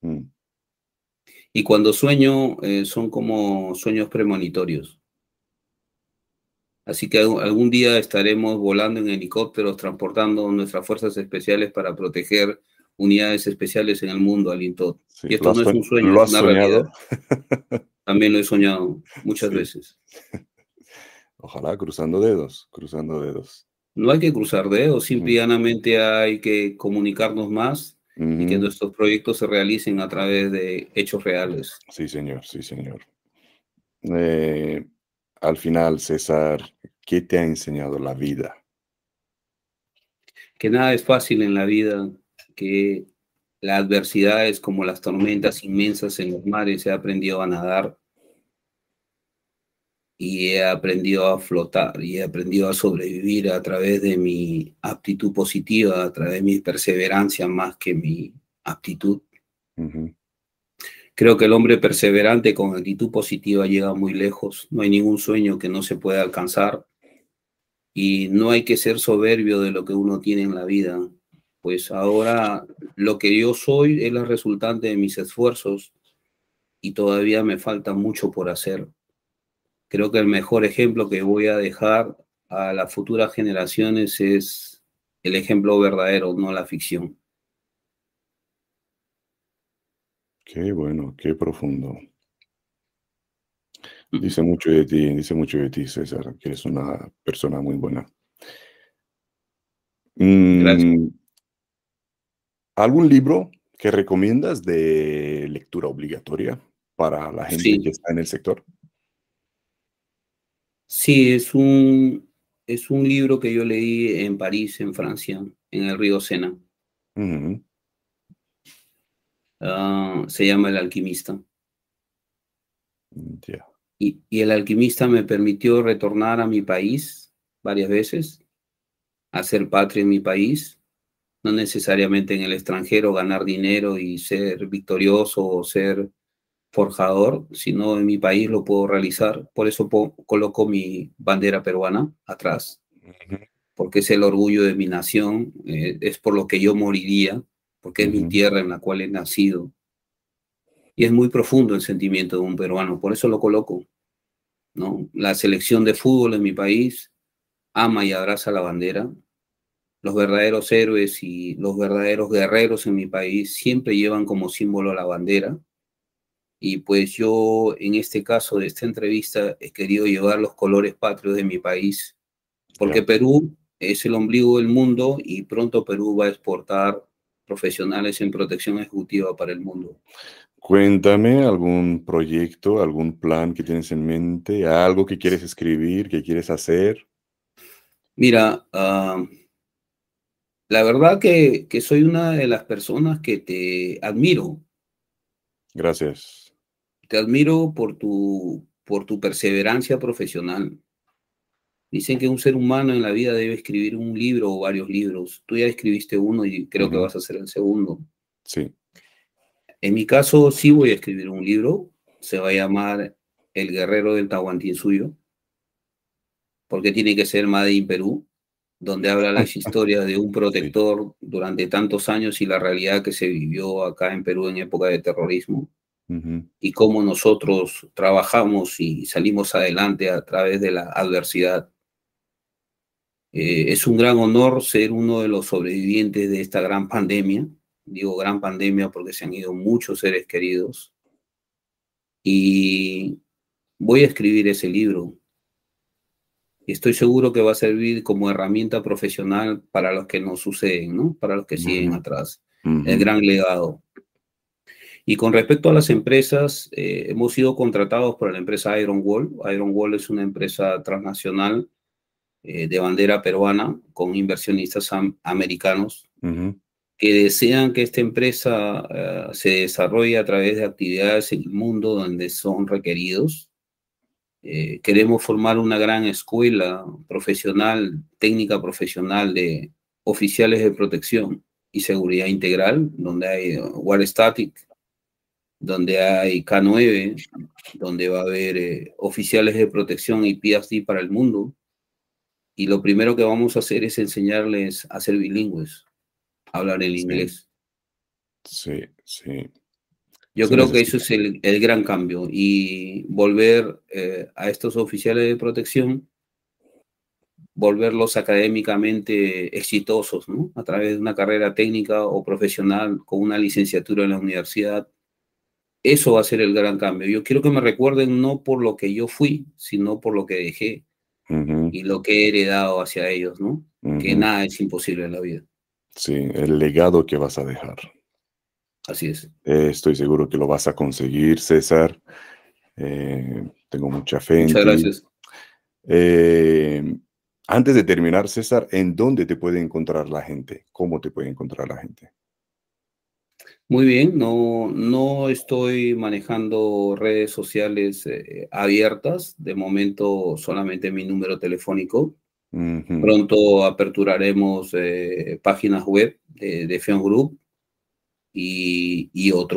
S2: Y cuando sueño, son como sueños premonitorios. Así que algún día estaremos volando en helicópteros, transportando nuestras fuerzas especiales para proteger unidades especiales en el mundo, Alintot.
S1: Sí,
S2: Y esto no es un sueño,
S1: lo
S2: es
S1: has
S2: una realidad.
S1: soñado?
S2: También lo he soñado muchas
S1: Sí.
S2: veces.
S1: Ojalá, cruzando dedos, cruzando dedos.
S2: No hay que cruzar dedos, simple y llanamente hay que comunicarnos más y que nuestros proyectos se realicen a través de hechos reales.
S1: Sí, señor, sí, señor. Al final, César, ¿qué te ha enseñado la vida?
S2: Que nada es fácil en la vida, que la adversidad es como las tormentas inmensas en los mares. He aprendido a nadar y he aprendido a flotar y he aprendido a sobrevivir a través de mi aptitud positiva, a través de mi perseverancia más que mi aptitud. Creo que el hombre perseverante con actitud positiva llega muy lejos. No hay ningún sueño que no se pueda alcanzar y no hay que ser soberbio de lo que uno tiene en la vida. Pues ahora lo que yo soy es la resultante de mis esfuerzos y todavía me falta mucho por hacer. Creo que el mejor ejemplo que voy a dejar a las futuras generaciones es el ejemplo verdadero, no la ficción.
S1: Qué bueno, qué profundo.
S2: Mm.
S1: Dice mucho de ti, César, que eres una persona muy buena.
S2: Gracias.
S1: Mm, ¿Algún libro que recomiendas de lectura obligatoria para la gente que
S2: Sí,
S1: está en el sector?
S2: sí, es un libro que yo leí en París, en Francia, en el río Sena.
S1: Ujú,
S2: Se llama El Alquimista.
S1: ya.
S2: Y El Alquimista me permitió retornar a mi país varias veces, hacer patria en mi país, no necesariamente en el extranjero ganar dinero y ser victorioso o ser forjador, sino en mi país lo puedo realizar. Por eso coloco mi bandera peruana atrás,
S1: Ujú,
S2: porque es el orgullo de mi nación, es por lo que yo moriría, porque es mi
S1: ujú,
S2: tierra en la cual he nacido. Y es muy profundo el sentimiento de un peruano, por eso lo coloco, ¿no? La selección de fútbol en mi país ama y abraza la bandera. Los verdaderos héroes y los verdaderos guerreros en mi país siempre llevan como símbolo la bandera. Y pues yo, en este caso de esta entrevista, he querido llevar los colores patrios de mi país, porque
S1: ya.
S2: Perú es el ombligo del mundo y pronto Perú va a exportar profesionales en protección ejecutiva para el mundo.
S1: Cuéntame algún proyecto, algún plan que tienes en mente, algo que quieres escribir, que quieres hacer.
S2: Mira, la verdad que soy una de las personas que
S1: Gracias.
S2: te admiro por tu perseverancia profesional. Dicen que un ser humano en la vida debe escribir un libro o varios libros. Tú ya escribiste uno y creo que
S1: Ujú,
S2: vas a hacer el segundo.
S1: sí.
S2: En mi caso, sí voy a escribir un libro. Se va a llamar El Guerrero del Tahuantinsuyo, porque tiene que ser Made in Perú, donde habla las historias de un
S1: Sí.
S2: protector durante tantos años y la realidad que se vivió acá en Perú en época de terrorismo
S1: Ujú,
S2: y cómo nosotros trabajamos y salimos adelante a través de la adversidad. Es un gran honor ser uno de los sobrevivientes de esta gran pandemia. Digo gran pandemia porque se han ido muchos seres queridos. Y voy a escribir ese libro. Y estoy seguro que va a servir como herramienta profesional para los que nos suceden, ¿no? Para los que siguen
S1: ujú,
S2: atrás.
S1: ujú,
S2: El gran legado. Y con respecto a las empresas, hemos sido contratados por la empresa Iron Wall. Iron Wall es una empresa transnacional de bandera peruana con inversionistas americanos
S1: ujú,
S2: que desean que esta empresa se desarrolle a través de actividades en el mundo donde son requeridos. Queremos formar una gran escuela profesional, técnica profesional de oficiales de protección y seguridad integral, donde hay War Static, donde hay K9, donde va a haber oficiales de protección y PSD para el mundo. Y lo primero que vamos a hacer es enseñarles a ser bilingües, a hablar el
S1: sí,
S2: inglés.
S1: sí, sí.
S2: Yo
S1: Se
S2: creo que eso
S1: necesita.
S2: es el gran cambio y volver a estos oficiales de protección, volverlos académicamente exitosos, ¿no? A través de una carrera técnica o profesional con una licenciatura en la universidad. Eso va a ser el gran cambio. Yo quiero que me recuerden no por lo que yo fui, sino por lo que dejé
S1: Ujú,
S2: y lo que he heredado hacia ellos, ¿no? Que
S1: ujú.
S2: nada es imposible en la vida.
S1: Sí, el legado que vas a dejar.
S2: Así es.
S1: Estoy seguro que lo vas a conseguir, César. Tengo mucha fe en
S2: Muchas
S1: ti.
S2: gracias.
S1: Eh, Antes de terminar, César, ¿en dónde te puede encontrar la gente? ¿Cómo te puede encontrar la gente?
S2: Muy bien, no estoy manejando redes sociales abiertas, de momento solamente mi número telefónico.
S1: Ujú,
S2: Pronto aperturaremos páginas web de Fion Group y otros.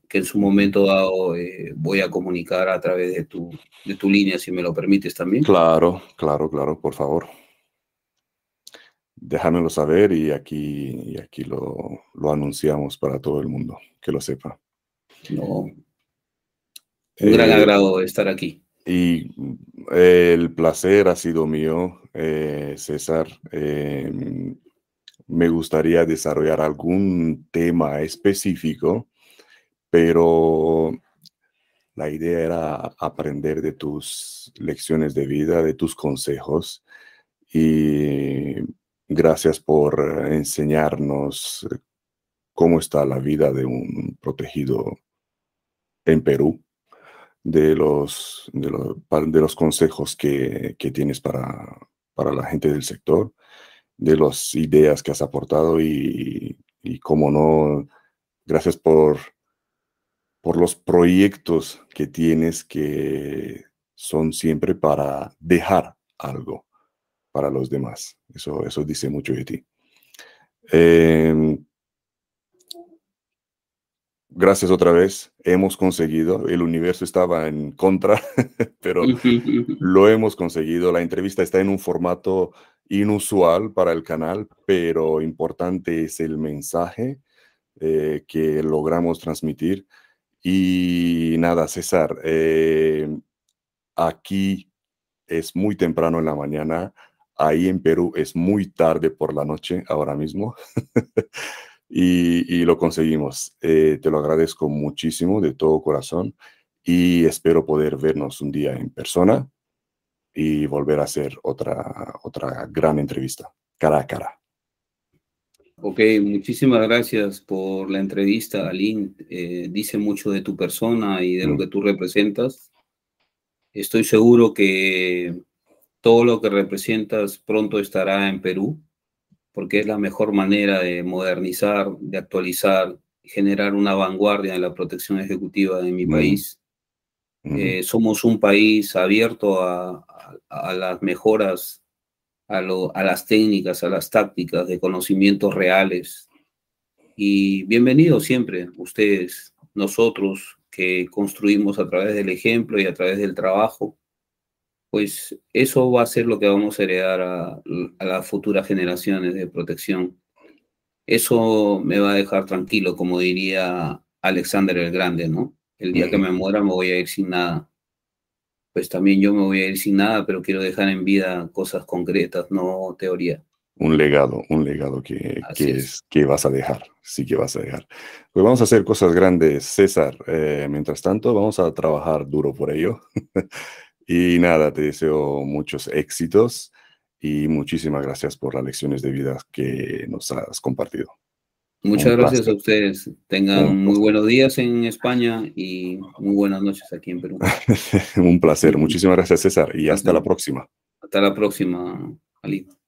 S2: que en su momento dado voy a comunicar a través de tu línea, si me lo permites también.
S1: Claro, claro, claro, por favor. Déjamelo saber y aquí lo anunciamos para todo el mundo, que lo sepa.
S2: No, un gran
S1: Eh,
S2: agrado estar aquí.
S1: y el placer ha sido mío, César. Me gustaría desarrollar algún tema específico, pero la idea era aprender de tus lecciones de vida, de tus consejos. Y gracias por enseñarnos cómo está la vida de un protegido en Perú, de los consejos que tienes para la gente del sector, de las ideas que has aportado y cómo no, gracias por los proyectos que tienes que son siempre para dejar algo para los demás. Eso dice mucho de ti. Em, Gracias otra vez. Hemos conseguido. El universo estaba en contra, pero lo hemos conseguido. La entrevista está en un formato inusual para el canal, pero importante es el mensaje que logramos transmitir. Y nada, César, aquí es muy temprano en la mañana. Ahí en Perú es muy tarde por la noche ahora mismo. Y lo conseguimos. Te lo agradezco muchísimo de todo corazón y espero poder vernos un día en persona y volver a hacer otra gran entrevista, cara a cara.
S2: Ok, muchísimas gracias por la entrevista, Aline. Dice mucho de tu persona y de lo
S1: Mm,
S2: que tú representas. Estoy seguro que todo lo que representas pronto estará en Perú, porque es la mejor manera de modernizar, de actualizar, generar una vanguardia en la protección ejecutiva de mi
S1: mm,
S2: país.
S1: mm,
S2: Somos un país abierto a las mejoras, a las técnicas, a las tácticas de conocimientos reales. Y bienvenidos siempre ustedes, nosotros que construimos a través del ejemplo y a través del trabajo, pues eso va a ser lo que vamos a heredar a las futuras generaciones de protección. Eso me va a dejar tranquilo, como diría Alexander el Grande, ¿no? El día que
S1: mm.
S2: me muera me voy a ir sin nada. Pues también yo me voy a ir sin nada, pero quiero dejar en vida cosas concretas, no teoría.
S1: Un legado
S2: Así es.
S1: que vas a dejar, sí que vas a dejar. Pues vamos a hacer cosas grandes, César. Mientras tanto, vamos a trabajar duro por ello. Y nada, te deseo muchos éxitos y muchísimas gracias por las lecciones de vida que nos has compartido. Un
S2: Muchas gracias a
S1: placer,
S2: ustedes. Tengan
S1: un
S2: muy
S1: placer.
S2: buenos días en España y muy buenas noches aquí en Perú.
S1: Un placer. Muchísimas gracias, César, y hasta
S2: Hasta,
S1: la próxima.
S2: hasta la próxima, Ali.